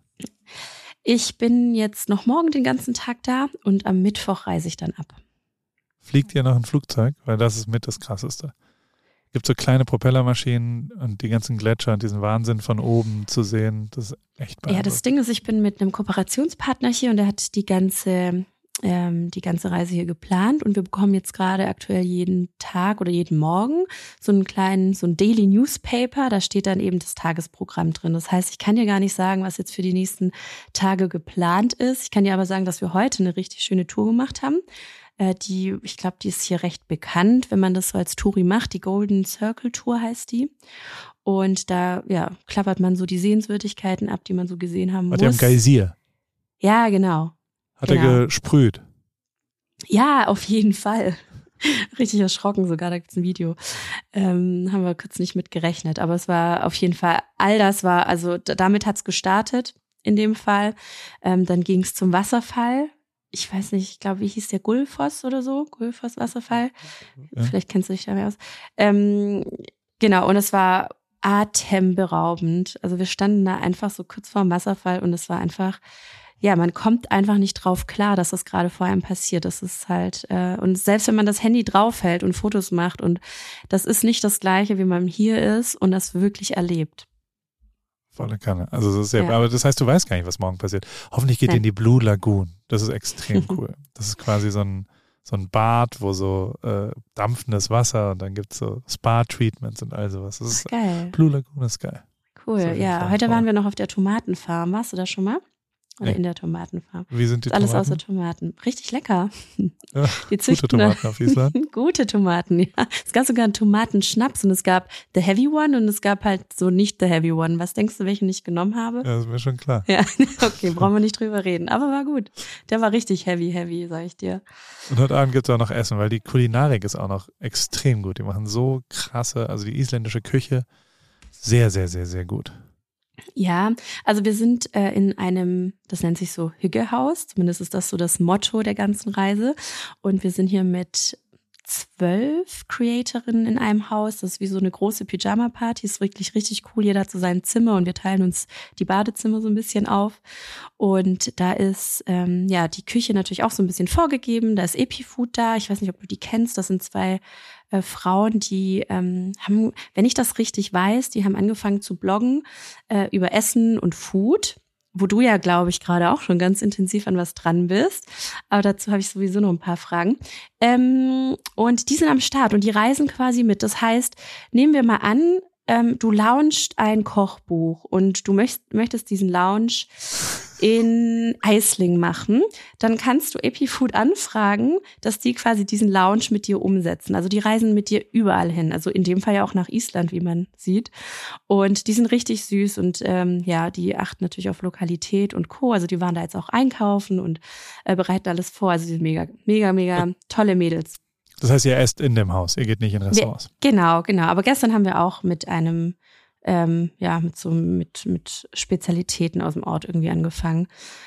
Ich bin jetzt noch morgen den ganzen Tag da und am Mittwoch reise ich dann ab. Fliegt ihr noch ein Flugzeug? Weil das ist mit das Krasseste. Gibt so kleine Propellermaschinen und die ganzen Gletscher und diesen Wahnsinn von oben zu sehen, das ist echt beeindruckend. Ja, das Ding ist, ich bin mit einem Kooperationspartner hier und der hat die ganze Reise hier geplant und wir bekommen jetzt gerade aktuell jeden Tag oder jeden Morgen so ein Daily Newspaper, da steht dann eben das Tagesprogramm drin. Das heißt, ich kann dir gar nicht sagen, was jetzt für die nächsten Tage geplant ist. Ich kann dir aber sagen, dass wir heute eine richtig schöne Tour gemacht haben. ich glaube, die ist hier recht bekannt, wenn man das so als Touri macht. Die Golden Circle Tour heißt die. Und da, klappert man so die Sehenswürdigkeiten ab, die man so gesehen haben muss. Hat er im Geysir? Ja, genau. Hat er gesprüht? Ja, auf jeden Fall. Richtig erschrocken sogar, da gibt's ein Video. Haben wir kurz nicht mit gerechnet. Aber es war auf jeden Fall, all das war, also damit hat's gestartet in dem Fall. Dann ging's zum Wasserfall. Ich weiß nicht, ich glaube, wie hieß der? Gullfoss oder so? Gullfoss Wasserfall. Ja. Vielleicht kennst du dich da mehr aus. Genau, und es war atemberaubend. Also wir standen da einfach so kurz vorm Wasserfall und es war einfach, man kommt einfach nicht drauf klar, dass das gerade vor einem passiert. Das ist halt, und selbst wenn man das Handy draufhält und Fotos macht und das ist nicht das Gleiche, wie man hier ist und das wirklich erlebt. Volle Kanne. Also das ist aber das heißt, du weißt gar nicht, was morgen passiert. Hoffentlich geht ihr in die Blue Lagoon. Das ist extrem cool. Das ist quasi so ein Bad, wo so dampfendes Wasser und dann gibt's so Spa-Treatments und all sowas. Das ist geil. Blue Lagoon ist geil. Cool, ja. Heute waren wir noch auf der Tomatenfarm. Warst du da schon mal? Oder in der Tomatenfarm. Wie sind die Tomaten? Alles außer Tomaten. Richtig lecker. Ja, die gute Tomaten auf Island. Gute Tomaten, ja. Es gab sogar einen Tomatenschnaps und es gab The Heavy One und es gab halt so nicht The Heavy One. Was denkst du, welchen ich genommen habe? Ja, das ist mir schon klar. Ja, okay, brauchen wir nicht drüber reden. Aber war gut. Der war richtig heavy, sag ich dir. Und heute Abend gibt's auch noch Essen, weil die Kulinarik ist auch noch extrem gut. Die machen so krasse, also die isländische Küche, sehr, sehr, sehr, sehr gut. Ja, also wir sind in einem, das nennt sich so Hygge-Haus, zumindest ist das so das Motto der ganzen Reise. Und wir sind hier mit 12 Creatorinnen in einem Haus. Das ist wie so eine große Pyjama-Party. Ist wirklich richtig cool. Jeder hat so sein Zimmer und wir teilen uns die Badezimmer so ein bisschen auf. Und da ist die Küche natürlich auch so ein bisschen vorgegeben. Da ist Epifood da. Ich weiß nicht, ob du die kennst. Das sind 2 Frauen, die haben, wenn ich das richtig weiß, die haben angefangen zu bloggen über Essen und Food, wo du ja, glaube ich, gerade auch schon ganz intensiv an was dran bist. Aber dazu habe ich sowieso noch ein paar Fragen. Und die sind am Start und die reisen quasi mit. Das heißt, nehmen wir mal an, du launchst ein Kochbuch und du möchtest diesen Launch in Eisling machen, dann kannst du Epifood anfragen, dass die quasi diesen Launch mit dir umsetzen. Also die reisen mit dir überall hin, also in dem Fall ja auch nach Island, wie man sieht. Und die sind richtig süß und die achten natürlich auf Lokalität und Co. Also die waren da jetzt auch einkaufen und bereiten alles vor. Also die sind mega, mega, mega tolle Mädels. Das heißt, ihr esst in dem Haus, ihr geht nicht in Restaurants. Genau. Aber gestern haben wir auch mit einem mit Spezialitäten aus dem Ort irgendwie angefangen.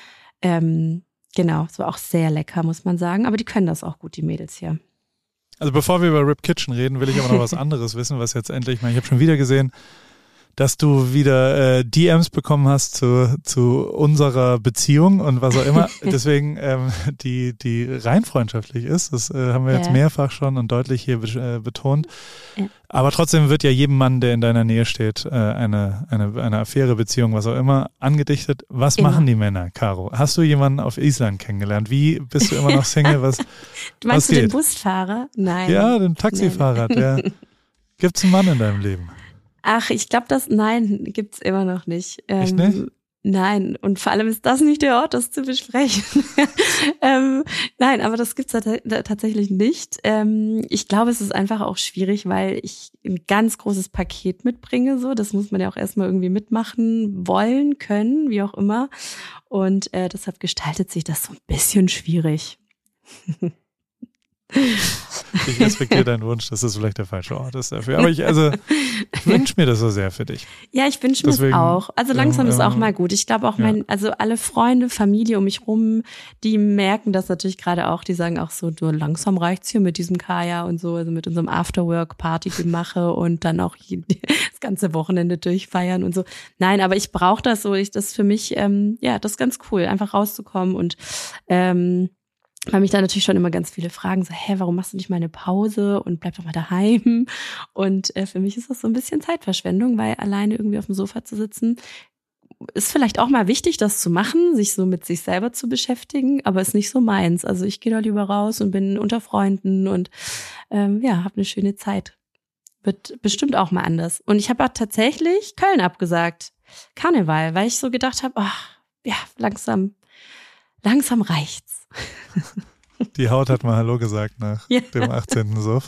Es war auch sehr lecker, muss man sagen. Aber die können das auch gut, die Mädels hier. Also bevor wir über Rip Kitchen reden, will ich aber noch was anderes wissen, was jetzt endlich mal, ich habe schon wieder gesehen, dass du wieder DMs bekommen hast zu unserer Beziehung und was auch immer. Deswegen die rein freundschaftlich ist. Das haben wir jetzt mehrfach schon und deutlich hier betont. Ja. Aber trotzdem wird ja jedem Mann, der in deiner Nähe steht, eine Affäre, Beziehung, was auch immer, angedichtet. Was machen die Männer, Caro? Hast du jemanden auf Island kennengelernt? Wie bist du immer noch Single? Du meinst den Busfahrer? Nein. Ja, den Taxifahrer. Gibt's einen Mann in deinem Leben? Ach, ich glaube, nein, gibt's immer noch nicht. Echt nicht? Nein, und vor allem ist das nicht der Ort, das zu besprechen. Nein, aber das gibt's tatsächlich nicht. Ich glaube, es ist einfach auch schwierig, weil ich ein ganz großes Paket mitbringe. So, das muss man ja auch erstmal irgendwie mitmachen wollen, können, wie auch immer. Und deshalb gestaltet sich das so ein bisschen schwierig. Ich respektiere deinen Wunsch, dass das vielleicht der falsche Ort ist dafür. Aber ich wünsche mir das so sehr für dich. Ja, ich wünsche mir es auch. Also langsam ist auch mal gut. Ich glaube auch alle Freunde, Familie um mich rum, die merken das natürlich gerade auch. Die sagen auch so, du, langsam reicht's hier mit diesem Kaya und so, also mit unserem Afterwork-Party-Gemache und dann auch das ganze Wochenende durchfeiern und so. Nein, aber ich brauche das so. Das ist für mich, das ist ganz cool, einfach rauszukommen und weil mich da natürlich schon immer ganz viele fragen, so, warum machst du nicht mal eine Pause und bleib doch mal daheim? Und für mich ist das so ein bisschen Zeitverschwendung, weil alleine irgendwie auf dem Sofa zu sitzen, ist vielleicht auch mal wichtig, das zu machen, sich so mit sich selber zu beschäftigen, aber ist nicht so meins. Also ich gehe da lieber raus und bin unter Freunden und habe eine schöne Zeit. Wird bestimmt auch mal anders. Und ich habe auch tatsächlich Köln abgesagt, Karneval, weil ich so gedacht habe, langsam reicht's. Die Haut hat mal Hallo gesagt nach Ja. dem 18. Suff.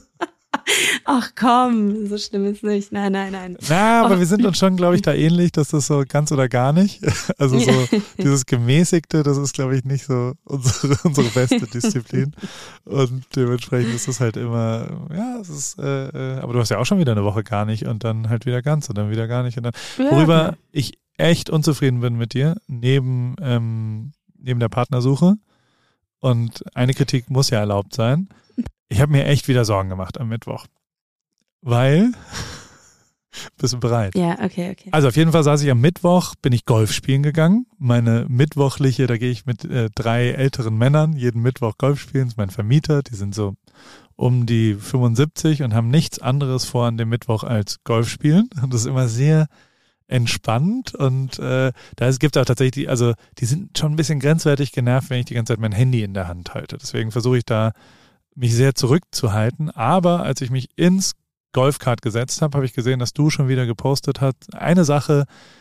Ach komm, so schlimm ist nicht. Nein. Na, aber wir sind uns schon, glaube ich, da ähnlich, dass das so ganz oder gar nicht. Also so dieses Gemäßigte, das ist, glaube ich, nicht so unsere beste Disziplin. Und dementsprechend ist es halt immer, ja, es ist, aber du hast ja auch schon wieder eine Woche gar nicht und dann halt wieder ganz und dann wieder gar nicht. Und dann, worüber ich echt unzufrieden bin mit dir, neben der Partnersuche, und eine Kritik muss ja erlaubt sein, ich habe mir echt wieder Sorgen gemacht am Mittwoch. Weil, bist du bereit? Ja, okay. Also auf jeden Fall saß ich am Mittwoch, bin ich Golf spielen gegangen. Meine mittwochliche, da gehe ich mit 3 älteren Männern jeden Mittwoch Golf spielen. Das ist mein Vermieter, die sind so um die 75 und haben nichts anderes vor an dem Mittwoch als Golf spielen. Und das ist immer sehr entspannt und es gibt auch tatsächlich, die sind schon ein bisschen grenzwertig genervt, wenn ich die ganze Zeit mein Handy in der Hand halte. Deswegen versuche ich da mich sehr zurückzuhalten. Aber als ich mich ins Golfkart gesetzt habe ich gesehen, dass du schon wieder gepostet hast. Eine Sache,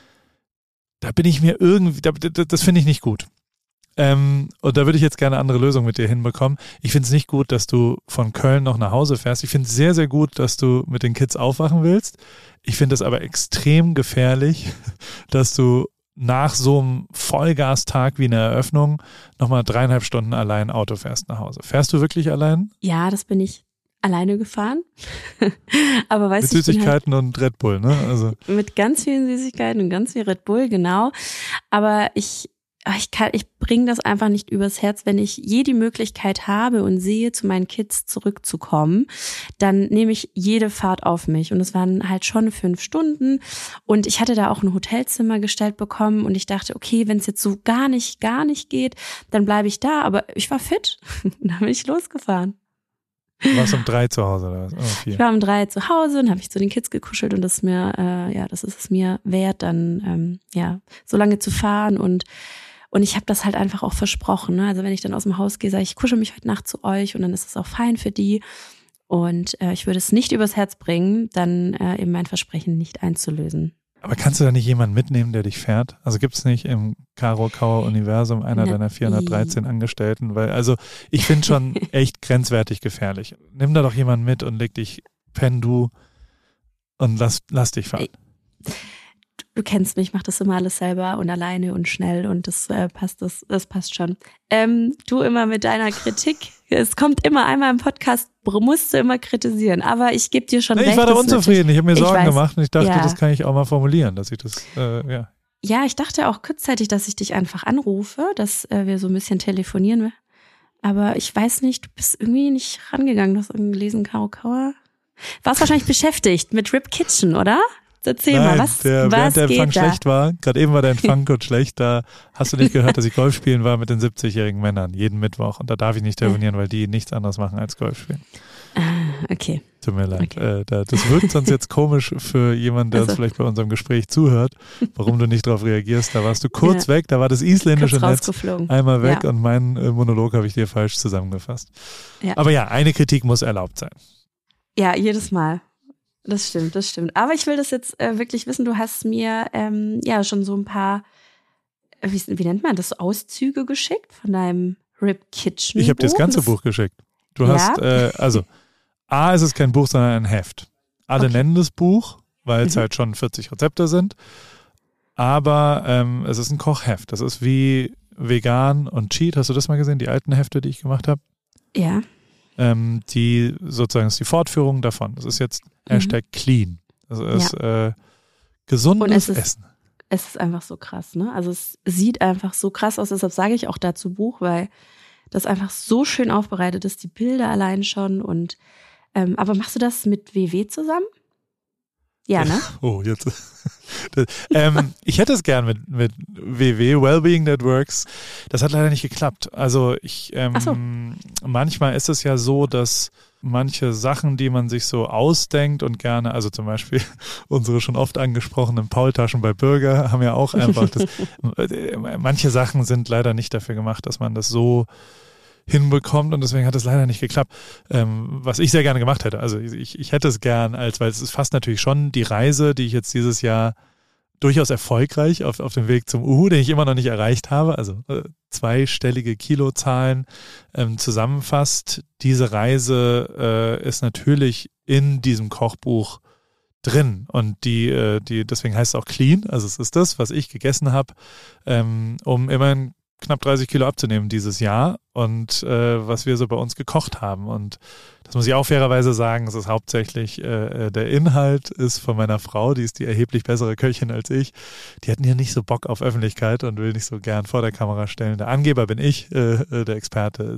da bin ich mir irgendwie, das finde ich nicht gut. Und da würde ich jetzt gerne eine andere Lösung mit dir hinbekommen. Ich finde es nicht gut, dass du von Köln noch nach Hause fährst. Ich finde es sehr, sehr gut, dass du mit den Kids aufwachen willst. Ich finde es aber extrem gefährlich, dass du nach so einem Vollgastag wie eine Eröffnung nochmal 3,5 Stunden allein Auto fährst nach Hause. Fährst du wirklich allein? Ja, das bin ich alleine gefahren. Aber weißt du, mit Süßigkeiten und Red Bull, ne? Also mit ganz vielen Süßigkeiten und ganz viel Red Bull, genau. Aber ich bringe das einfach nicht übers Herz, wenn ich je die Möglichkeit habe und sehe, zu meinen Kids zurückzukommen, dann nehme ich jede Fahrt auf mich. Und es waren halt schon 5 Stunden und ich hatte da auch ein Hotelzimmer gestellt bekommen und ich dachte, okay, wenn es jetzt so gar nicht geht, dann bleibe ich da. Aber ich war fit und dann bin ich losgefahren. Du warst um 3 zu Hause oder was? Oh, 4. Ich war um 3 zu Hause und habe mich zu den Kids gekuschelt und das ist es mir wert, dann so lange zu fahren und ich habe das halt einfach auch versprochen. Ne? Also wenn ich dann aus dem Haus gehe, sage ich kuschel mich heute Nacht zu euch und dann ist es auch fein für die. Und ich würde es nicht übers Herz bringen, dann eben mein Versprechen nicht einzulösen. Aber kannst du da nicht jemanden mitnehmen, der dich fährt? Also gibt es nicht im Karo Kauer Universum einer deiner 413 Angestellten? Weil, also ich finde schon echt grenzwertig gefährlich. Nimm da doch jemanden mit und leg dich, penn du und lass dich fahren. Du kennst mich, ich mache das immer alles selber und alleine und schnell und das passt schon. Du immer mit deiner Kritik. Es kommt immer einmal im Podcast, musst du immer kritisieren, aber ich gebe dir schon recht. Ich war da unzufrieden, ich habe mir Sorgen gemacht und ich dachte, ja. Das kann ich auch mal formulieren, dass ich das, Ja, ich dachte auch kurzzeitig, dass ich dich einfach anrufe, dass wir so ein bisschen telefonieren. Aber ich weiß nicht, du bist irgendwie nicht rangegangen. Du hast irgendwie gelesen, Karo Kauer. Warst wahrscheinlich beschäftigt mit Rip Kitchen, oder? Erzähl mal, was während der Empfang geht da? schlecht war, gerade eben war der Empfang kurz schlecht, da hast du nicht gehört, dass ich Golf spielen war mit den 70-jährigen Männern, jeden Mittwoch. Und da darf ich nicht telefonieren, weil die nichts anderes machen als Golf spielen. Okay. Tut mir leid. Okay. Das wirkt sonst jetzt komisch für jemanden, der uns vielleicht bei unserem Gespräch zuhört, warum du nicht darauf reagierst. Da warst du kurz weg, da war das isländische Netz einmal weg und meinen Monolog habe ich dir falsch zusammengefasst. Ja. Aber ja, eine Kritik muss erlaubt sein. Ja, jedes Mal. Das stimmt. Aber ich will das jetzt wirklich wissen. Du hast mir schon so ein paar, wie nennt man das, so Auszüge geschickt von deinem Rip Kitchen. Ich habe dir das ganze Buch geschickt. Du hast, A, ist es kein Buch, sondern ein Heft. Alle nennen das Buch, weil es halt schon 40 Rezepte sind. Aber es ist ein Kochheft. Das ist wie Vegan und Cheat. Hast du das mal gesehen, die alten Hefte, die ich gemacht habe? Ja. Die sozusagen ist die Fortführung davon. Das ist jetzt #clean. Das ist gesundes Essen. Es ist einfach so krass, ne? Also es sieht einfach so krass aus, deshalb sage ich auch dazu Buch, weil das einfach so schön aufbereitet ist, die Bilder allein schon und aber machst du das mit WW zusammen? Ja, ne? Oh, jetzt. Ich hätte es gern mit WW, Wellbeing That Works. Das hat leider nicht geklappt. Also manchmal ist es ja so, dass manche Sachen, die man sich so ausdenkt und gerne, also zum Beispiel unsere schon oft angesprochenen Paultaschen bei Bürger haben ja auch einfach manche Sachen sind leider nicht dafür gemacht, dass man das so hinbekommt und deswegen hat es leider nicht geklappt, was ich sehr gerne gemacht hätte. Also ich hätte es gern, weil es ist fast natürlich schon die Reise, die ich jetzt dieses Jahr durchaus erfolgreich auf dem Weg zum Uhu, den ich immer noch nicht erreicht habe, also zweistellige Kilozahlen zusammenfasst. Diese Reise ist natürlich in diesem Kochbuch drin und die deswegen heißt es auch clean, also es ist das, was ich gegessen habe, um immerhin knapp 30 Kilo abzunehmen dieses Jahr und was wir so bei uns gekocht haben. Und das muss ich auch fairerweise sagen, es ist hauptsächlich der Inhalt ist von meiner Frau, die ist die erheblich bessere Köchin als ich. Die hat hier nicht so Bock auf Öffentlichkeit und will nicht so gern vor der Kamera stellen. Der Angeber bin ich, der Experte,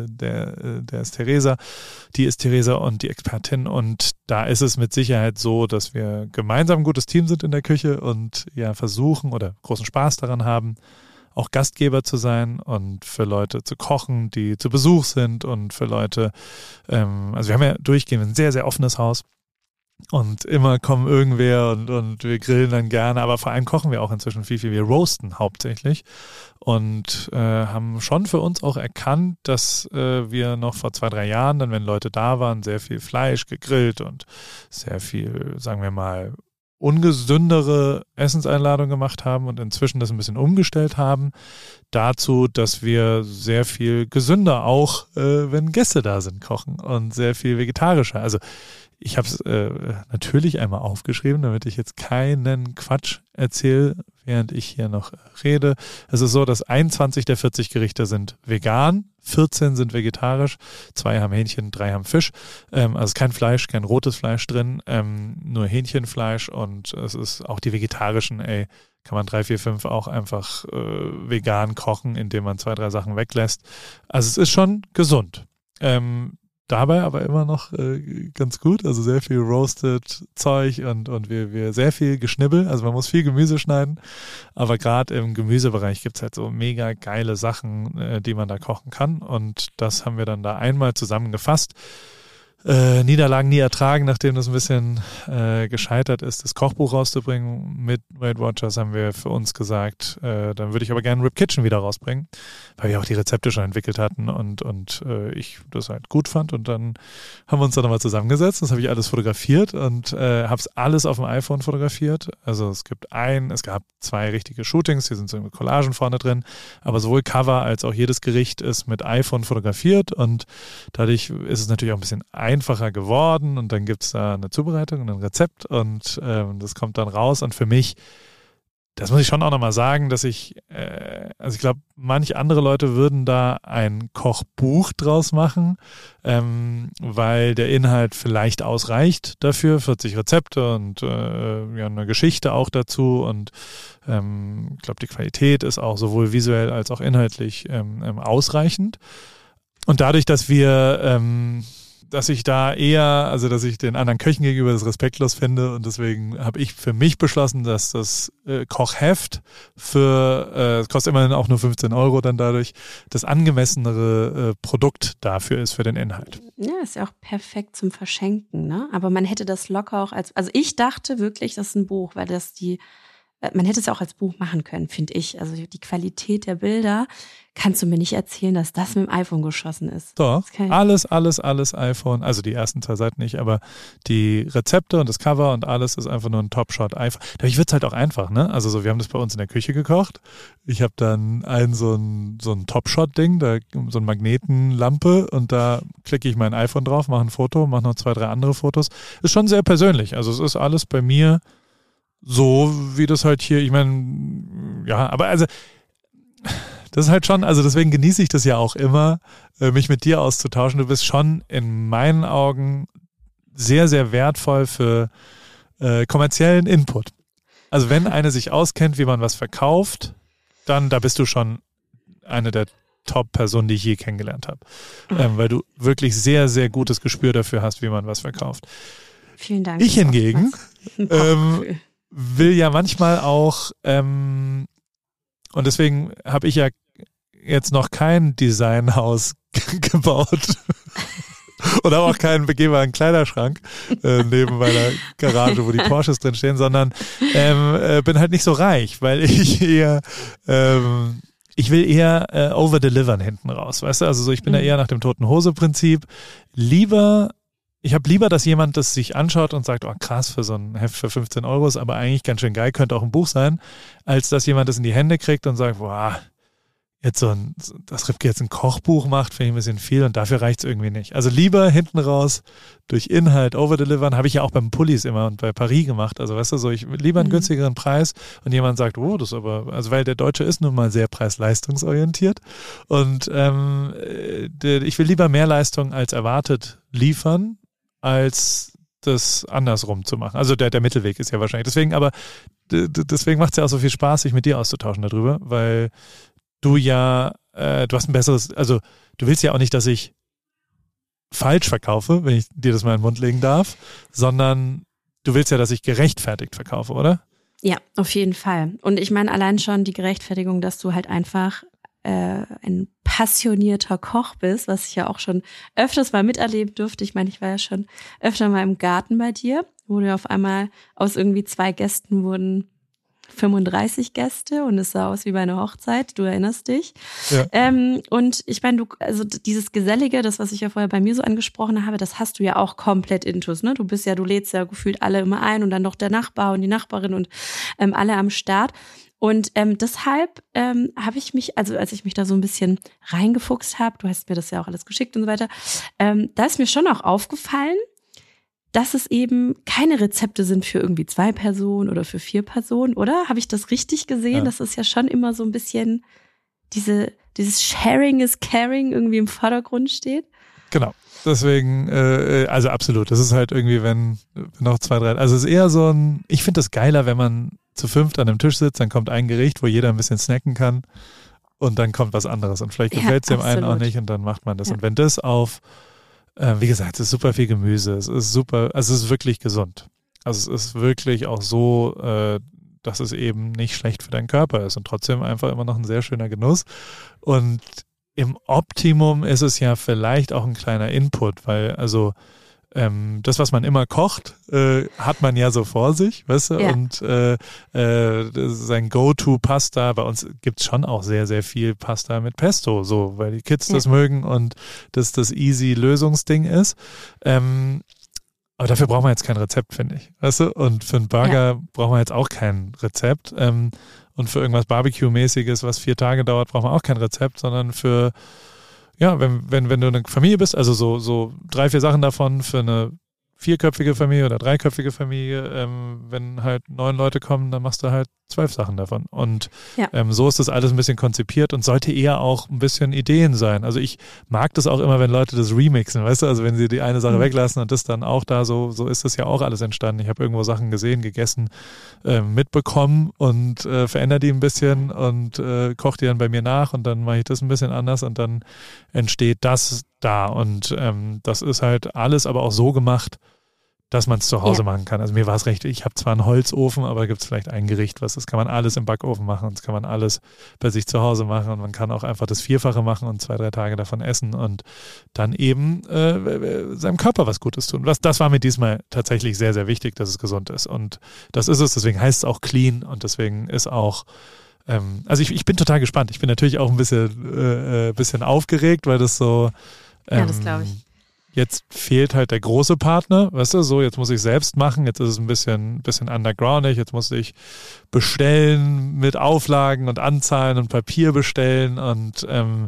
der ist Theresa. Die ist Theresa und die Expertin. Und da ist es mit Sicherheit so, dass wir gemeinsam ein gutes Team sind in der Küche und ja versuchen oder großen Spaß daran haben, auch Gastgeber zu sein und für Leute zu kochen, die zu Besuch sind und für Leute, also wir haben ja durchgehend ein sehr, sehr offenes Haus und immer kommen irgendwer und wir grillen dann gerne, aber vor allem kochen wir auch inzwischen viel, wir roasten hauptsächlich und haben schon für uns auch erkannt, dass wir noch vor 2-3 Jahren, dann wenn Leute da waren, sehr viel Fleisch gegrillt und sehr viel, sagen wir mal, ungesündere Essenseinladungen gemacht haben und inzwischen das ein bisschen umgestellt haben dazu, dass wir sehr viel gesünder auch, wenn Gäste da sind, kochen und sehr viel vegetarischer. Also ich habe es natürlich einmal aufgeschrieben, damit ich jetzt keinen Quatsch erzähle, während ich hier noch rede. Es ist so, dass 21 der 40 Gerichte sind vegan, 14 sind vegetarisch, 2 haben Hähnchen, 3 haben Fisch. Also kein Fleisch, kein rotes Fleisch drin, nur Hähnchenfleisch und es ist auch die vegetarischen, kann man 3, 4, 5 auch einfach vegan kochen, indem man 2, 3 Sachen weglässt. Also es ist schon gesund. Dabei aber immer noch ganz gut, also sehr viel roasted Zeug und wir sehr viel Geschnibbel, also man muss viel Gemüse schneiden, aber gerade im Gemüsebereich gibt's halt so mega geile Sachen, die man da kochen kann und das haben wir dann da einmal zusammengefasst. Niederlagen nie ertragen, nachdem das ein bisschen gescheitert ist, das Kochbuch rauszubringen. Mit Weight Watchers haben wir für uns gesagt, dann würde ich aber gerne Rib Kitchen wieder rausbringen, weil wir auch die Rezepte schon entwickelt hatten und ich das halt gut fand und dann haben wir uns da nochmal zusammengesetzt, das habe ich alles fotografiert und habe es alles auf dem iPhone fotografiert. Also es gab 2 richtige Shootings, die sind so mit Collagen vorne drin, aber sowohl Cover als auch jedes Gericht ist mit iPhone fotografiert und dadurch ist es natürlich auch ein bisschen einfacher geworden und dann gibt es da eine Zubereitung und ein Rezept und das kommt dann raus und für mich, das muss ich schon auch nochmal sagen, dass ich glaube, manch andere Leute würden da ein Kochbuch draus machen, weil der Inhalt vielleicht ausreicht dafür, 40 Rezepte und eine Geschichte auch dazu und ich glaube, die Qualität ist auch sowohl visuell als auch inhaltlich ausreichend und dadurch, dass ich da eher, also dass ich den anderen Köchen gegenüber das respektlos finde und deswegen habe ich für mich beschlossen, dass das Kochheft es kostet immerhin auch nur 15 € dann dadurch, das angemessenere Produkt dafür ist für den Inhalt. Ja, ist ja auch perfekt zum Verschenken, ne? Aber man hätte das locker auch also ich dachte wirklich, das ist ein Buch, weil man hätte es auch als Buch machen können, finde ich. Also die Qualität der Bilder, kannst du mir nicht erzählen, dass das mit dem iPhone geschossen ist. Doch, alles iPhone. Also die ersten 2 Seiten nicht, aber die Rezepte und das Cover und alles ist einfach nur ein Top-Shot iPhone. Dadurch wird es halt auch einfach, ne? Also so, wir haben das bei uns in der Küche gekocht. Ich habe dann so ein Top-Shot-Ding, so eine Magnetenlampe und da klicke ich mein iPhone drauf, mache ein Foto, mache noch 2, 3 andere Fotos. Ist schon sehr persönlich. Also es ist alles bei mir so, wie das halt hier, ich meine, ja, aber also das ist halt schon, also deswegen genieße ich das ja auch immer, mich mit dir auszutauschen. Du bist schon in meinen Augen sehr, sehr wertvoll für kommerziellen Input. Also wenn eine sich auskennt, wie man was verkauft, dann da bist du schon eine der Top-Personen, die ich je kennengelernt habe. Weil du wirklich sehr, sehr gutes Gespür dafür hast, wie man was verkauft. Vielen Dank. Ich hingegen will ja manchmal auch, und deswegen habe ich ja jetzt noch kein Designhaus gebaut oder auch keinen begehbaren Kleiderschrank neben meiner Garage, wo die Porsches drin stehen, sondern bin halt nicht so reich, weil ich will eher overdelivern hinten raus, weißt du? Also so, ich bin da eher nach dem Toten-Hose-Prinzip. Lieber ich habe lieber, dass jemand das sich anschaut und sagt, oh krass, für so ein Heft für 15 Euro ist aber eigentlich ganz schön geil, könnte auch ein Buch sein, als dass jemand das in die Hände kriegt und sagt, boah, jetzt dass Ripke jetzt ein Kochbuch macht, finde ich ein bisschen viel und dafür reicht es irgendwie nicht. Also lieber hinten raus durch Inhalt overdelivern, habe ich ja auch beim Pullis immer und bei Paris gemacht. Also weißt du, so ich lieber einen günstigeren Preis und jemand sagt, oh, das aber, also weil der Deutsche ist nun mal sehr preis-leistungsorientiert und ich will lieber mehr Leistung als erwartet liefern, als das andersrum zu machen. Also der Mittelweg ist ja wahrscheinlich. Deswegen macht es ja auch so viel Spaß, sich mit dir auszutauschen darüber, weil du ja, du hast ein besseres, also du willst ja auch nicht, dass ich falsch verkaufe, wenn ich dir das mal in den Mund legen darf, sondern du willst ja, dass ich gerechtfertigt verkaufe, oder? Ja, auf jeden Fall. Und ich meine allein schon die Gerechtfertigung, dass du halt einfach ein passionierter Koch bist, was ich ja auch schon öfters mal miterleben durfte. Ich meine, ich war ja schon öfter mal im Garten bei dir, wo du auf einmal aus irgendwie 2 Gästen wurden 35 Gäste und es sah aus wie bei einer Hochzeit, du erinnerst dich. Ja. Und ich meine, also dieses Gesellige, das, was ich ja vorher bei mir so angesprochen habe, das hast du ja auch komplett intus, ne? Du lädst ja gefühlt alle immer ein und dann noch der Nachbar und die Nachbarin und alle am Start. Und deshalb habe ich mich, also als ich mich da so ein bisschen reingefuchst habe, du hast mir das ja auch alles geschickt und so weiter, da ist mir schon auch aufgefallen, dass es eben keine Rezepte sind für irgendwie 2 Personen oder für 4 Personen, oder? Habe ich das richtig gesehen? Ja. Dass es ja schon immer so ein bisschen dieses Sharing is Caring irgendwie im Vordergrund steht. Genau. Deswegen, also absolut. Das ist halt irgendwie, wenn noch 2, 3, also es ist eher so ich finde das geiler, wenn man zu 5 an einem Tisch sitzt, dann kommt ein Gericht, wo jeder ein bisschen snacken kann und dann kommt was anderes und vielleicht gefällt es dem einen auch nicht und dann macht man das. Ja. Und wenn das wie gesagt, es ist super viel Gemüse, es ist super, also es ist wirklich gesund. Also es ist wirklich auch so, dass es eben nicht schlecht für deinen Körper ist und trotzdem einfach immer noch ein sehr schöner Genuss. Und im Optimum ist es ja vielleicht auch ein kleiner Input, weil also das, was man immer kocht, hat man ja so vor sich, weißt du, ja. Und sein Go-To-Pasta, bei uns gibt's schon auch sehr, sehr viel Pasta mit Pesto, so, weil die Kids das mögen und das easy Lösungsding ist. Aber dafür brauchen wir jetzt kein Rezept, finde ich, weißt du, und für einen Burger brauchen wir jetzt auch kein Rezept und für irgendwas Barbecue-mäßiges, was 4 Tage dauert, brauchen wir auch kein Rezept, sondern für ja, wenn du eine Familie bist, also so 3, 4 Sachen davon für eine 4-köpfige Familie oder 3-köpfige Familie, wenn halt 9 Leute kommen, dann machst du halt 12 Sachen davon. Und so ist das alles ein bisschen konzipiert und sollte eher auch ein bisschen Ideen sein. Also ich mag das auch immer, wenn Leute das remixen, weißt du, also wenn sie die eine Sache weglassen und das dann auch da, so ist das ja auch alles entstanden. Ich habe irgendwo Sachen gesehen, gegessen, mitbekommen und verändere die ein bisschen und koche die dann bei mir nach und dann mache ich das ein bisschen anders und dann entsteht das da. Und das ist halt alles aber auch so gemacht, dass man es zu Hause machen kann. Also mir war es recht, ich habe zwar einen Holzofen, aber gibt es vielleicht ein Gericht, das kann man alles im Backofen machen und das kann man alles bei sich zu Hause machen und man kann auch einfach das 4-fache machen und 2, 3 Tage davon essen und dann eben seinem Körper was Gutes tun. Das war mir diesmal tatsächlich sehr, sehr wichtig, dass es gesund ist und das ist es, deswegen heißt es auch clean und deswegen ist auch also ich bin total gespannt. Ich bin natürlich auch ein bisschen aufgeregt, weil das so das glaube ich. Jetzt fehlt halt der große Partner, weißt du, so jetzt muss ich selbst machen, jetzt ist es ein bisschen undergroundig, jetzt muss ich bestellen mit Auflagen und Anzahlen und Papier bestellen und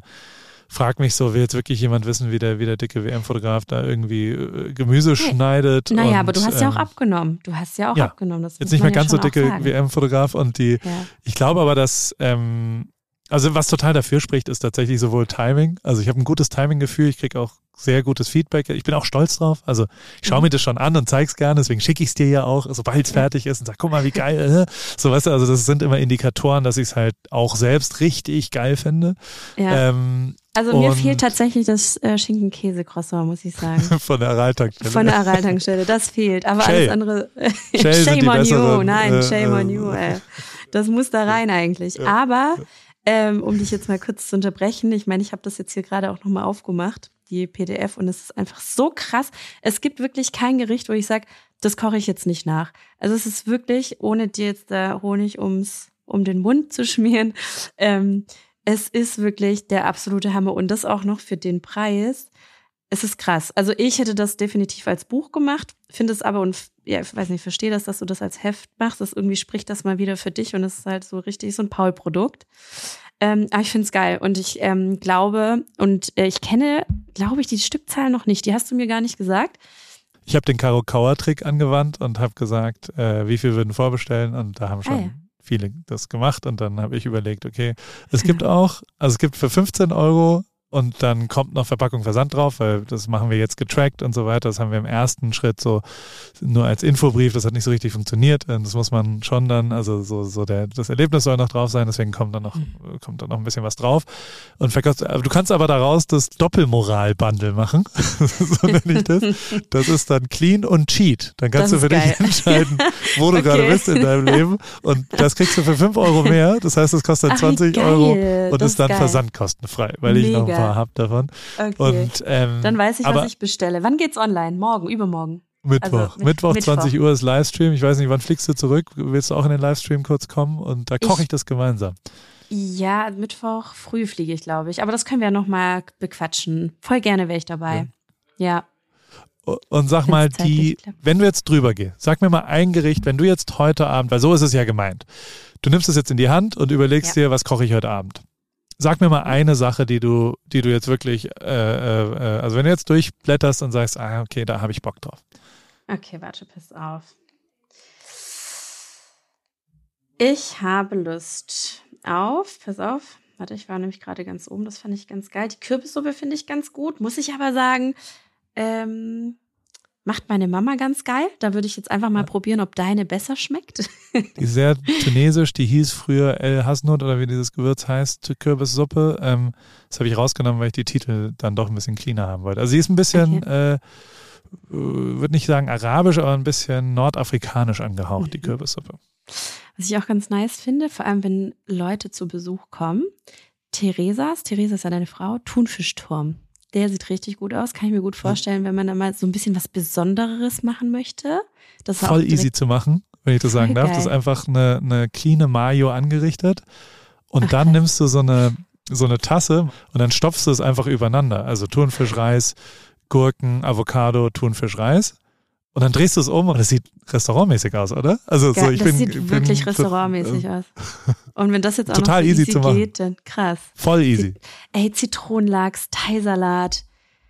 frag mich so, will jetzt wirklich jemand wissen, wie der dicke WM-Fotograf da irgendwie Gemüse schneidet? Naja, aber du hast ja auch abgenommen. Du hast ja auch abgenommen. Das jetzt nicht mehr ganz so dicke WM-Fotograf und ich glaube aber, dass also was total dafür spricht, ist tatsächlich sowohl Timing, also ich habe ein gutes Timing-Gefühl, ich kriege auch sehr gutes Feedback, ich bin auch stolz drauf, also ich schaue mir das schon an und zeig's gerne, deswegen schicke ich es dir ja auch, sobald es fertig ist und sag, guck mal, wie geil, so weißt du, also das sind immer Indikatoren, dass ich es halt auch selbst richtig geil finde. Ja. Also mir fehlt tatsächlich das Schinken-Käse-Croissant, muss ich sagen. Von der Araltankstelle. Von der Araltankstelle, das fehlt, aber alles andere, shame on you, nein, shame on you, ey. Das muss da rein eigentlich, aber um dich jetzt mal kurz zu unterbrechen, ich meine, ich habe das jetzt hier gerade auch nochmal aufgemacht, die PDF, und es ist einfach so krass. Es gibt wirklich kein Gericht, wo ich sage, das koche ich jetzt nicht nach. Also es ist wirklich, ohne dir jetzt da Honig um den Mund zu schmieren, es ist wirklich der absolute Hammer und das auch noch für den Preis. Es ist krass. Also ich hätte das definitiv als Buch gemacht, finde es aber, und ja, ich weiß nicht, verstehe das, dass du das als Heft machst. Das irgendwie spricht das mal wieder für dich und es ist halt so richtig so ein Paul-Produkt. Aber ich finde es geil und ich glaube, und ich kenne, glaube ich, die Stückzahl noch nicht. Die hast du mir gar nicht gesagt. Ich habe den Karo-Kauer-Trick angewandt und habe gesagt, wie viel würden vorbestellen, und da haben schon viele das gemacht, und dann habe ich überlegt, okay, es gibt für 15 Euro und dann kommt noch Verpackung Versand drauf, weil das machen wir jetzt getrackt und so weiter. Das haben wir im ersten Schritt so nur als Infobrief, das hat nicht so richtig funktioniert. Das muss man schon dann, also das Erlebnis soll noch drauf sein, deswegen kommt dann noch ein bisschen was drauf. Und du kannst aber daraus das Doppelmoral-Bundle machen. So nenne ich das. Das ist dann Clean und Cheat. Dann kannst du für dich entscheiden, wo du gerade bist in deinem Leben. Und das kriegst du für 5 Euro mehr. Das heißt, es kostet 20 Euro und ist dann versandkostenfrei, weil ich noch ein paar habe davon. Okay. Und, dann weiß ich, was ich bestelle. Wann geht's online? Morgen, übermorgen? Mittwoch. Mittwoch 20 Uhr ist Livestream. Ich weiß nicht, wann fliegst du zurück? Willst du auch in den Livestream kurz kommen? Und da koche ich das gemeinsam. Ja, Mittwoch früh fliege ich, glaube ich. Aber das können wir ja nochmal bequatschen. Voll gerne wäre ich dabei. Ja. Und sag mal, wenn du jetzt drüber gehst, sag mir mal ein Gericht, wenn du jetzt heute Abend, weil so ist es ja gemeint, du nimmst es jetzt in die Hand und überlegst dir, was koche ich heute Abend? Sag mir mal eine Sache, die du jetzt wirklich, also wenn du jetzt durchblätterst und sagst, okay, da habe ich Bock drauf. Okay, warte, pass auf. Ich habe Lust auf, pass auf, warte, ich war nämlich gerade ganz oben, das fand ich ganz geil. Die Kürbissuppe finde ich ganz gut, muss ich aber sagen, macht meine Mama ganz geil. Da würde ich jetzt einfach mal probieren, ob deine besser schmeckt. Die ist sehr tunesisch, die hieß früher El Hasnut oder wie dieses Gewürz heißt, Kürbissuppe. Das habe ich rausgenommen, weil ich die Titel dann doch ein bisschen cleaner haben wollte. Also sie ist ein bisschen, würde nicht sagen arabisch, aber ein bisschen nordafrikanisch angehaucht, die Kürbissuppe. Was ich auch ganz nice finde, vor allem wenn Leute zu Besuch kommen, Theresa ist ja deine Frau, Thunfischturm. Der sieht richtig gut aus, kann ich mir gut vorstellen, wenn man da mal so ein bisschen was Besonderes machen möchte. Das voll easy zu machen, wenn ich das sagen darf. Das ist einfach eine cleane Mayo angerichtet und dann nimmst du so eine Tasse und dann stopfst du es einfach übereinander. Also Thunfisch, Reis, Gurken, Avocado, Thunfisch, Reis. Und dann drehst du es um und es sieht restaurantmäßig aus, oder? Also das sieht wirklich restaurantmäßig aus. Und wenn das jetzt auch total noch so easy zu machen. Geht, dann krass. Voll easy. Zitronenlachs, Thai-Salat.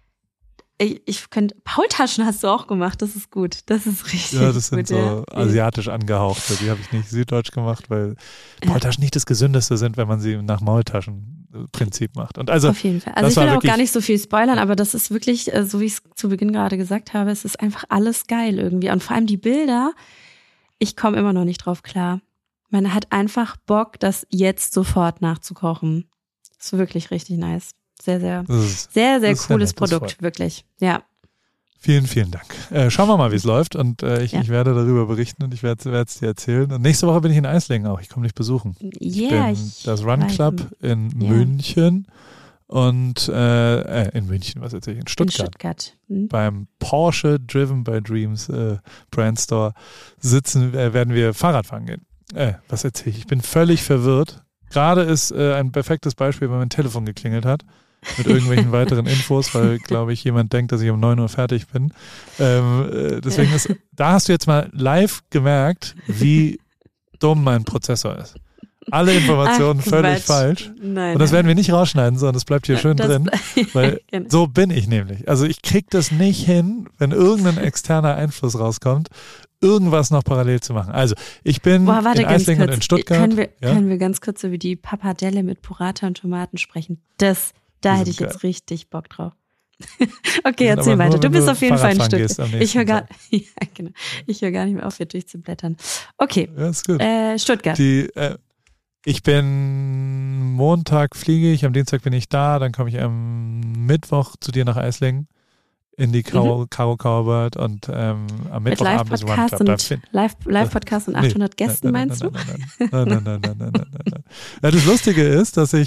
Paultaschen hast du auch gemacht, das ist gut. Das ist richtig gut. Ja, das sind so asiatisch angehauchte. Die habe ich nicht süddeutsch gemacht, weil Paultaschen nicht das Gesündeste sind, wenn man sie nach Maultaschenprinzip macht. Und also, auf jeden Fall. Also ich will auch gar nicht so viel spoilern, aber das ist wirklich, so wie ich es zu Beginn gerade gesagt habe, es ist einfach alles geil irgendwie. Und vor allem die Bilder, ich komme immer noch nicht drauf klar. Man hat einfach Bock, das jetzt sofort nachzukochen. Das ist wirklich richtig nice. Sehr, sehr cooles Produkt, wirklich. Ja. Vielen, vielen Dank. Schauen wir mal, wie es läuft, und ich werde darüber berichten und ich werde es dir erzählen. Und nächste Woche bin ich in Eislingen auch. Ich komme dich besuchen. Ich bin das Run Club in München und in München, was erzähle ich? In Stuttgart. Beim Porsche Driven by Dreams Brand Store werden wir Fahrrad fahren gehen. Was erzähle ich? Ich bin völlig verwirrt. Gerade ist ein perfektes Beispiel, wenn mein Telefon geklingelt hat mit irgendwelchen weiteren Infos, weil, glaube ich, jemand denkt, dass ich um 9 Uhr fertig bin. Deswegen da hast du jetzt mal live gemerkt, wie dumm mein Prozessor ist. Alle Informationen völlig falsch. Nein, und das werden wir nicht rausschneiden, sondern das bleibt hier schön drin, weil so bin ich nämlich. Also ich kriege das nicht hin, wenn irgendein externer Einfluss rauskommt, irgendwas noch parallel zu machen. Also ich bin in Eislingen und in Stuttgart. Können wir ganz kurz über die Pappardelle mit Burrata und Tomaten sprechen? Da hätte ich jetzt richtig Bock drauf. Okay, erzähl weiter. Du bist auf jeden Fall in Stuttgart. Ich höre gar nicht mehr auf, hier durchzublättern. Okay, ja, ist gut. Stuttgart. Ich bin Montag fliege ich, am Dienstag bin ich da, dann komme ich am Mittwoch zu dir nach Eislingen in die Karo Kauerbird und am Mittwochabend ist Run Club. Live-Podcast und 800 Gästen, meinst du? Nein. Ja, das Lustige ist, dass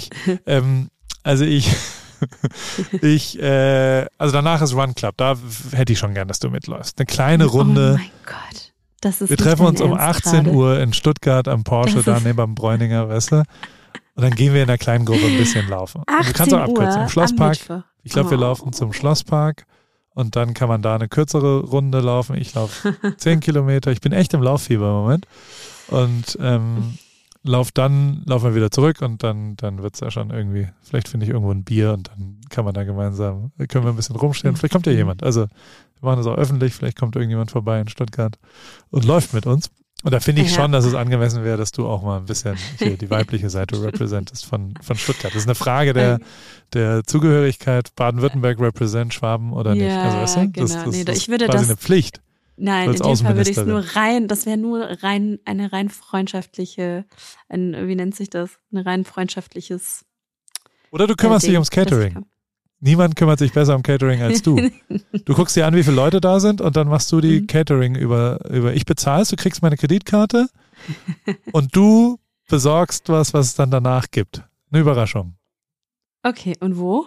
also danach ist Run Club, da hätte ich schon gern, dass du mitläufst. Eine kleine Runde. Oh mein Gott. Wir treffen uns um 18 Uhr in Stuttgart am Porsche, da neben dem Bräuninger, weißt du? Und dann gehen wir in einer kleinen Gruppe ein bisschen laufen. Und du kannst auch abkürzen. Im Schlosspark. Ich glaube, wir laufen zum Schlosspark und dann kann man da eine kürzere Runde laufen. Ich laufe 10 Kilometer. Ich bin echt im Lauffieber im Moment. Und laufen wir wieder zurück und dann wird es ja schon irgendwie, vielleicht finde ich irgendwo ein Bier und dann kann man da gemeinsam, können wir ein bisschen rumstehen. Vielleicht kommt ja jemand. Also wir machen das auch öffentlich, vielleicht kommt irgendjemand vorbei in Stuttgart und läuft mit uns. Und da finde ich schon, dass es angemessen wäre, dass du auch mal ein bisschen hier die weibliche Seite repräsentest von Stuttgart. Das ist eine Frage der Zugehörigkeit. Baden-Württemberg represent Schwaben oder nicht? Ja, also weißt du, genau. das ist quasi eine Pflicht. Nein, in dem Fall würde ich es nur das wäre nur eine rein freundschaftliche, wie nennt sich das? Ein rein freundschaftliches. Oder du kümmerst dich ums Catering. Niemand kümmert sich besser um Catering als du. Du guckst dir an, wie viele Leute da sind und dann machst du die Catering über ich bezahlst, du kriegst meine Kreditkarte und du besorgst was es dann danach gibt. Eine Überraschung. Okay, und wo?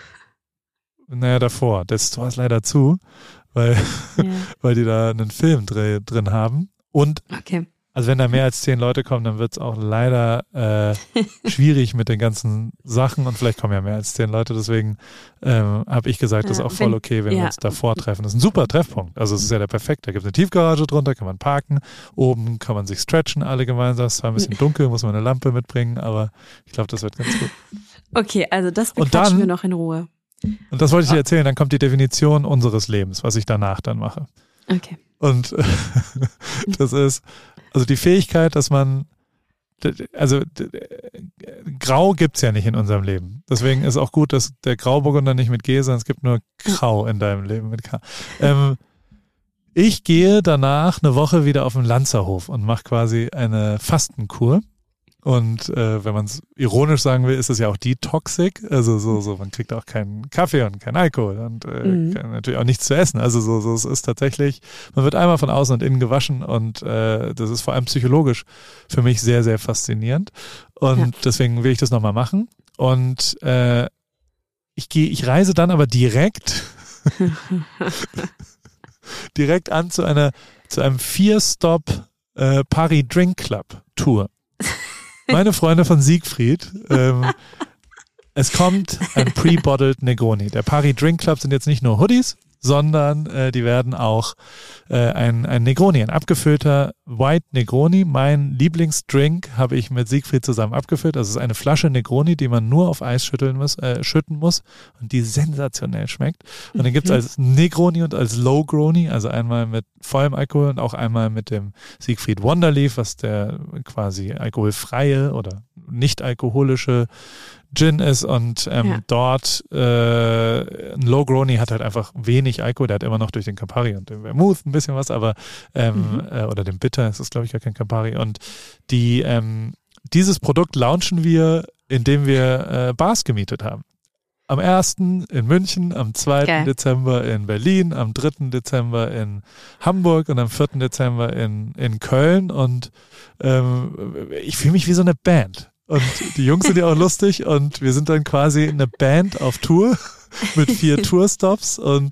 Naja, davor. Das Tor ist leider zu, weil die da einen Filmdreh drin haben. Und also wenn da mehr als 10 Leute kommen, dann wird es auch leider schwierig mit den ganzen Sachen und vielleicht kommen ja mehr als 10 Leute, deswegen habe ich gesagt, das ist auch voll okay, wenn wir uns davor treffen. Das ist ein super Treffpunkt, also es ist ja der perfekt, da gibt es eine Tiefgarage drunter, kann man parken, oben kann man sich stretchen, alle gemeinsam, es ist zwar ein bisschen dunkel, muss man eine Lampe mitbringen, aber ich glaube, das wird ganz gut. Okay, also das bequatschen wir noch in Ruhe. Und das wollte ich dir erzählen, dann kommt die Definition unseres Lebens, was ich danach dann mache. Okay. Und das ist also die Fähigkeit, dass man, also Grau gibt's ja nicht in unserem Leben. Deswegen ist auch gut, dass der Grauburgunder nicht mit G, sondern es gibt nur Grau in deinem Leben mit K. Ich gehe danach eine Woche wieder auf den Lanzerhof und mache quasi eine Fastenkur. Und wenn man es ironisch sagen will, ist es ja auch Detoxic. Also so man kriegt auch keinen Kaffee und keinen Alkohol und natürlich auch nichts zu essen. Also so es ist tatsächlich, man wird einmal von außen und innen gewaschen und das ist vor allem psychologisch für mich sehr, sehr faszinierend. Und deswegen will ich das nochmal machen. Und ich reise dann aber direkt an zu einem 4-Stop Paris Drink Club Tour. Meine Freunde von Siegfried, es kommt ein Pre-Bottled Negroni. Der Paris Drink Club sind jetzt nicht nur Hoodies, sondern die werden auch ein Negroni, ein abgefüllter White Negroni. Mein Lieblingsdrink habe ich mit Siegfried zusammen abgefüllt. Also es ist eine Flasche Negroni, die man nur auf Eis schütten muss und die sensationell schmeckt. Und den gibt es als Negroni und als Low-Groni, also einmal mit vollem Alkohol und auch einmal mit dem Siegfried Wonderleaf, was der quasi alkoholfreie oder nicht alkoholische Gin ist und dort ein Low-Groni hat halt einfach wenig Alkohol, der hat immer noch durch den Campari und den Vermouth ein bisschen was, aber oder den Bitter, es ist glaube ich gar kein Campari und dieses Produkt launchen wir, indem wir Bars gemietet haben. Am 1. in München, am 2. Dezember in Berlin, am 3. Dezember in Hamburg und am 4. Dezember in Köln und ich fühle mich wie so eine Band. Und die Jungs sind ja auch lustig und wir sind dann quasi eine Band auf Tour mit 4 Tourstops und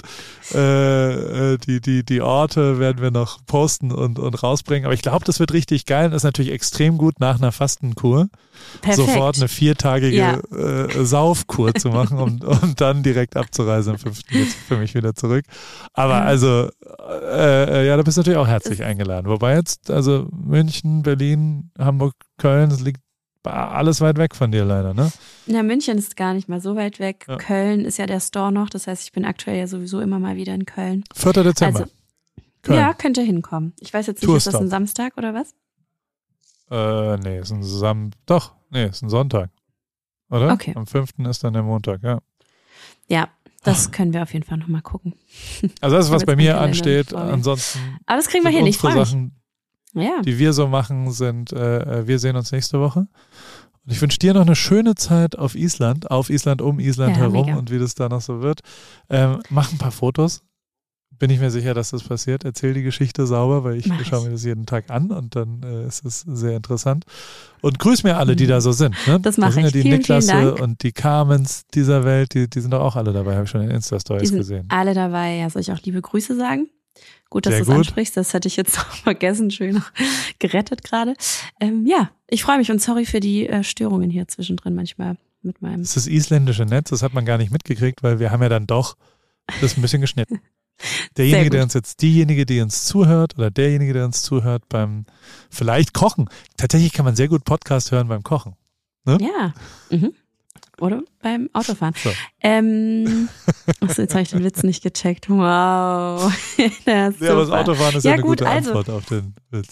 die Orte werden wir noch posten und rausbringen. Aber ich glaube, das wird richtig geil und ist natürlich extrem gut nach einer Fastenkur. Perfekt. Sofort eine 4-tägige Saufkur zu machen und dann direkt abzureisen am 5. jetzt für mich wieder zurück. Aber also, da bist du natürlich auch herzlich eingeladen. Wobei jetzt, also München, Berlin, Hamburg, Köln, das liegt alles weit weg von dir leider, ne? Ja, München ist gar nicht mal so weit weg. Ja. Köln ist ja der Store noch. Das heißt, ich bin aktuell ja sowieso immer mal wieder in Köln. 4. Dezember. Also, Köln. Ja, könnte hinkommen. Ich weiß jetzt nicht, ist das ein Samstag oder was? Nee, ist ein ist ein Sonntag. Oder? Okay. Am 5. ist dann der Montag, ja. Ja, das können wir auf jeden Fall nochmal gucken. Also das ist, was bei mir ansteht. Ansonsten. Aber das kriegen wir hin, ich freue mich. Ja. Die wir so machen, sind, wir sehen uns nächste Woche. Und ich wünsche dir noch eine schöne Zeit auf Island, um Island herum mega. Und wie das da noch so wird. Mach ein paar Fotos. Bin ich mir sicher, dass das passiert. Erzähl die Geschichte sauber, weil ich schaue mir das jeden Tag an und dann ist es sehr interessant. Und grüß mir alle, die da so sind. Ne? Das mache ich. Ja die Niklasse und die Carmens dieser Welt, die sind doch auch alle dabei, habe ich schon in Insta-Stories gesehen. Alle dabei, ja, soll ich auch liebe Grüße sagen? Gut, dass Sehr du es gut. ansprichst. Das hatte ich jetzt noch vergessen. Schön noch gerettet gerade. Ja, ich freue mich und sorry für die Störungen hier zwischendrin manchmal mit meinem. Das ist das isländische Netz, das hat man gar nicht mitgekriegt, weil wir haben ja dann doch das ein bisschen geschnitten. Derjenige, der uns jetzt, diejenige, die uns zuhört oder derjenige, der uns zuhört beim vielleicht Kochen. Tatsächlich kann man sehr gut Podcast hören beim Kochen. Ne? Ja. Oder beim Autofahren. So. Achso, jetzt habe ich den Witz nicht gecheckt. Wow. Ja, aber das Autofahren ist ja eine gut, gute Antwort auf den Witz.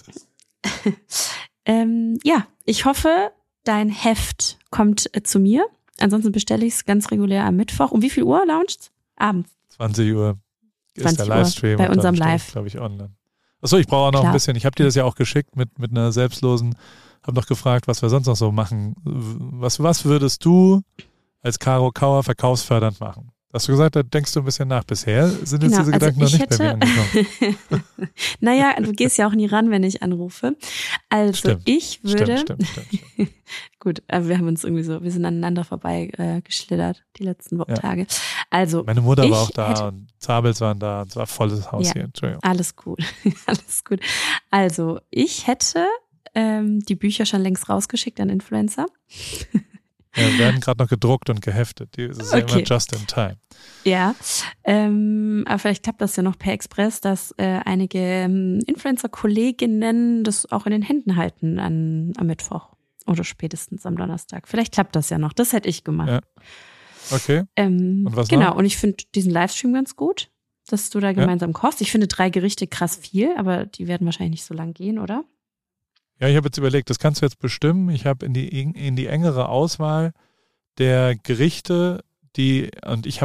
Ja, ich hoffe, dein Heft kommt zu mir. Ansonsten bestelle ich es ganz regulär am Mittwoch. Um wie viel Uhr launcht's? Abends. 20 Uhr ist 20 der Uhr Livestream. bei und unserem dann Live. glaube ich, online. Achso, ich brauche auch noch Klar. ein bisschen. Ich habe dir das ja auch geschickt mit einer selbstlosen, habe noch gefragt, was wir sonst noch so machen. Was würdest du als Caro Kauer verkaufsfördernd machen? Hast du gesagt, da denkst du ein bisschen nach. Bisher sind jetzt diese Gedanken noch nicht bei mir angekommen. Naja, du gehst ja auch nie ran, wenn ich anrufe. Also Stimmt, ich würde. Stimmt. Gut, aber wir haben uns irgendwie so, wir sind aneinander vorbei geschlittert die letzten Ja. Tage. Also Meine Mutter ich war auch da hätte- und Zabels waren da und es war volles Haus Ja. hier. Entschuldigung. Alles gut, alles gut. Also ich hätte die Bücher schon längst rausgeschickt an Influencer. Ja, werden gerade noch gedruckt und geheftet. Das ist ja Okay. immer just in time. Ja, aber vielleicht klappt das ja noch per Express, dass einige Influencer-Kolleginnen das auch in den Händen halten am Mittwoch oder spätestens am Donnerstag. Vielleicht klappt das ja noch. Das hätte ich gemacht. Ja. Okay. Und was genau, noch? und ich finde diesen Livestream ganz gut, dass du da gemeinsam kochst. Ich finde 3 Gerichte krass viel, aber die werden wahrscheinlich nicht so lang gehen, oder? Ja, ich habe jetzt überlegt, das kannst du jetzt bestimmen. Ich habe in die engere Auswahl der Gerichte, ich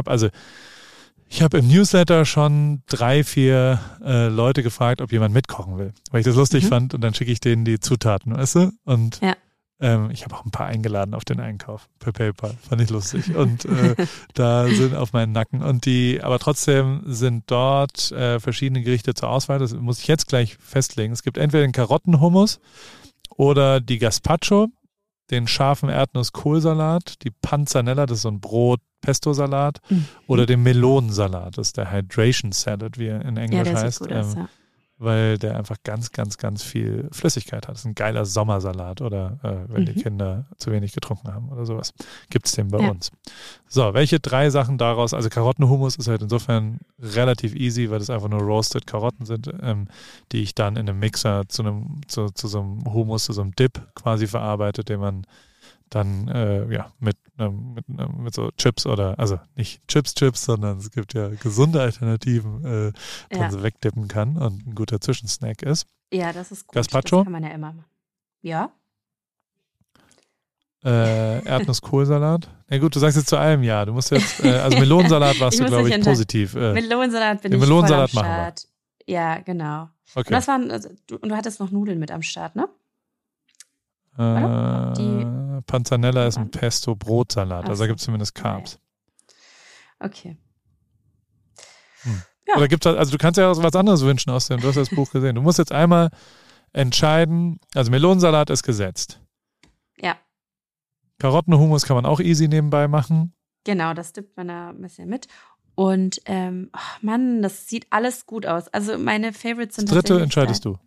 habe im Newsletter schon 3, 4 Leute gefragt, ob jemand mitkochen will, weil ich das lustig fand und dann schicke ich denen die Zutaten, weißt du? Und Ja. ich habe auch ein paar eingeladen auf den Einkauf per PayPal, fand ich lustig und da sind auf meinen Nacken aber trotzdem sind dort verschiedene Gerichte zur Auswahl, das muss ich jetzt gleich festlegen. Es gibt entweder den Karottenhummus oder die Gazpacho, den scharfen Erdnuss-Kohlsalat, die Panzanella, das ist so ein Brot-Pesto-Salat, oder den Melonensalat, das ist der Hydration Salad, wie er in Ja, Englisch der sieht heißt, gut aus, ja. weil der einfach ganz, ganz, ganz viel Flüssigkeit hat. Das ist ein geiler Sommersalat oder wenn die Kinder zu wenig getrunken haben oder sowas. Gibt es den bei uns. So, welche 3 Sachen daraus, also Karottenhummus ist halt insofern relativ easy, weil das einfach nur roasted Karotten sind, die ich dann in einem Mixer zu so einem Hummus, zu so einem Dip quasi verarbeite, den man dann mit so Chips oder, also nicht Chips, sondern es gibt ja gesunde Alternativen, man so wegdippen kann und ein guter Zwischensnack ist. Ja, das ist gut. Gazpacho? Das kann man ja immer machen. Ja? Erdnuss-Kohlsalat. Na gut, du sagst jetzt zu allem ja. Du musst jetzt, also Melonensalat warst du, glaube ich, positiv. Melonensalat bin den ich Melonensalat voll am machen wir. Start. Ja, genau. Okay. Und das waren, und du hattest noch Nudeln mit am Start, ne? Oder? Panzanella ist ein Pesto-Brotsalat, also da gibt es zumindest Carbs. Okay. Ja. Oder gibt's, also du kannst ja auch was anderes wünschen aus dem, du hast das Buch gesehen. Du musst jetzt einmal entscheiden, also Melonensalat ist gesetzt. Ja. Karottenhummus kann man auch easy nebenbei machen. Genau, das dippt man da ein bisschen mit. Und, Mann, das sieht alles gut aus. Also meine Favorites sind das dritte entscheidest du.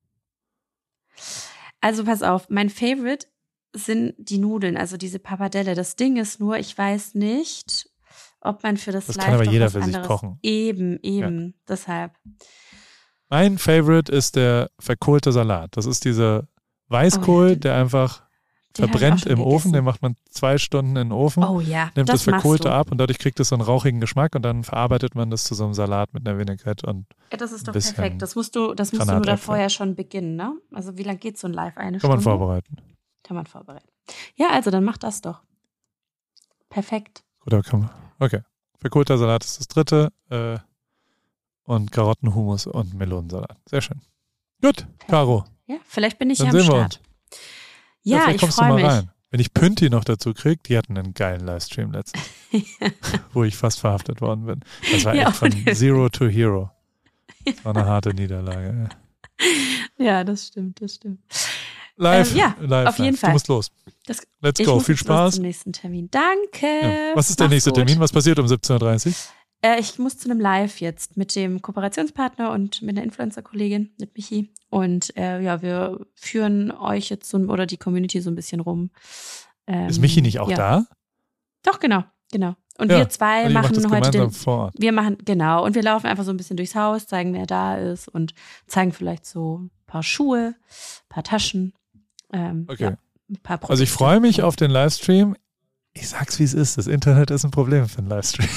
Also pass auf, mein Favorite sind die Nudeln, also diese Pappardelle. Das Ding ist nur, ich weiß nicht, ob man für das Das Live kann aber doch jeder was für sich anderes. kochen. Eben, deshalb. Mein Favorite ist der verkohlte Salat. Das ist dieser Weißkohl, der einfach Den hab ich auch verbrennt schon im Ofen. gegessen. Den macht man 2 Stunden in den Ofen, Oh ja, nimmt das Verkohlte machst ab und dadurch kriegt es so einen rauchigen Geschmack und dann verarbeitet man das zu so einem Salat mit einer Vinaigrette und du. Ja, das ist doch bisschen perfekt. Das musst du nur da Granatäpfel. vorher schon beginnen, ne? Also wie lange geht so ein Live? Eine kann Stunde? man vorbereiten. Kann man vorbereiten. Ja, also dann mach das doch. Perfekt. Oder kann man. Okay. Verkohlter Salat ist das dritte und Karottenhummus und Melonensalat. Sehr schön. Gut, Caro. Ja, vielleicht bin ich Dann ja am sehen wir Start. Ja, vielleicht ich kommst du freue mal mich. rein. Wenn ich Pünti noch dazu kriege, die hatten einen geilen Livestream letztens, wo ich fast verhaftet worden bin. Das war Ja, echt von und- Zero to Hero. Das war eine harte Niederlage. Ja, das stimmt. Live, ja, live. auf jeden Du Fall. musst los. Let's Ich go. muss Viel jetzt los Spaß. zum nächsten Termin. Danke. Ja. Was ist der Mach's nächste gut. Termin? Was passiert um 17.30 Uhr? Ich muss zu einem Live jetzt mit dem Kooperationspartner und mit einer Influencer-Kollegin, mit Michi. Und wir führen euch jetzt oder die Community so ein bisschen rum. Ist Michi nicht auch da? Doch, genau. Und wir zwei machen heute vor Ort. Wir machen, genau. Und wir laufen einfach so ein bisschen durchs Haus, zeigen, wer da ist und zeigen vielleicht so ein paar Schuhe, ein paar Taschen. Okay. Ein paar Produkte. Also ich freue mich auf den Livestream. Ich sag's, wie es ist. Das Internet ist ein Problem für den Livestream.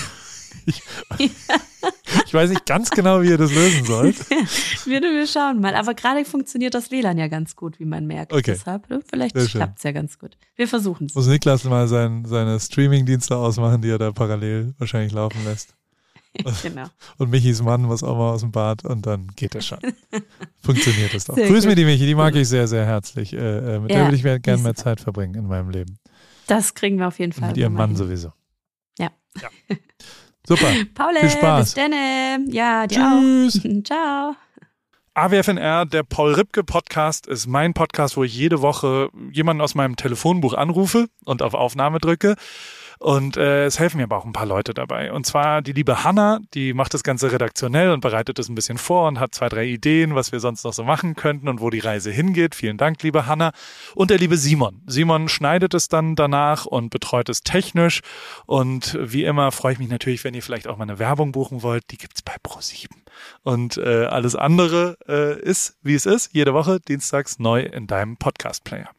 Ich weiß nicht ganz genau, wie ihr das lösen sollt. Wir schauen mal. Aber gerade funktioniert das WLAN ja ganz gut, wie man merkt. Okay. Deshalb, vielleicht klappt es ja ganz gut. Wir versuchen es. Muss Niklas mal seine Streaming-Dienste ausmachen, die er da parallel wahrscheinlich laufen lässt. Genau. Und Michis Mann muss auch mal aus dem Bad und dann geht das schon. Funktioniert das doch. Sehr Grüß gut. mir die Michi, die mag ich sehr, sehr herzlich. Mit der würde ich gerne mehr Zeit verbringen in meinem Leben. Das kriegen wir auf jeden Fall. Mit ihrem Mann sowieso. Ja. Super. Paul, viel Spaß. bis dann. Ja, dir Tschüss. auch. Ciao. AWFNR, der Paul Ripke Podcast, ist mein Podcast, wo ich jede Woche jemanden aus meinem Telefonbuch anrufe und auf Aufnahme drücke. Und es helfen mir aber auch ein paar Leute dabei. Und zwar die liebe Hanna, die macht das Ganze redaktionell und bereitet es ein bisschen vor und hat 2, 3 Ideen, was wir sonst noch so machen könnten und wo die Reise hingeht. Vielen Dank, liebe Hanna. Und der liebe Simon. Simon schneidet es dann danach und betreut es technisch. Und wie immer freue ich mich natürlich, wenn ihr vielleicht auch mal eine Werbung buchen wollt. Die gibt's bei ProSieben. Und alles andere ist, wie es ist, jede Woche dienstags neu in deinem Podcast-Player.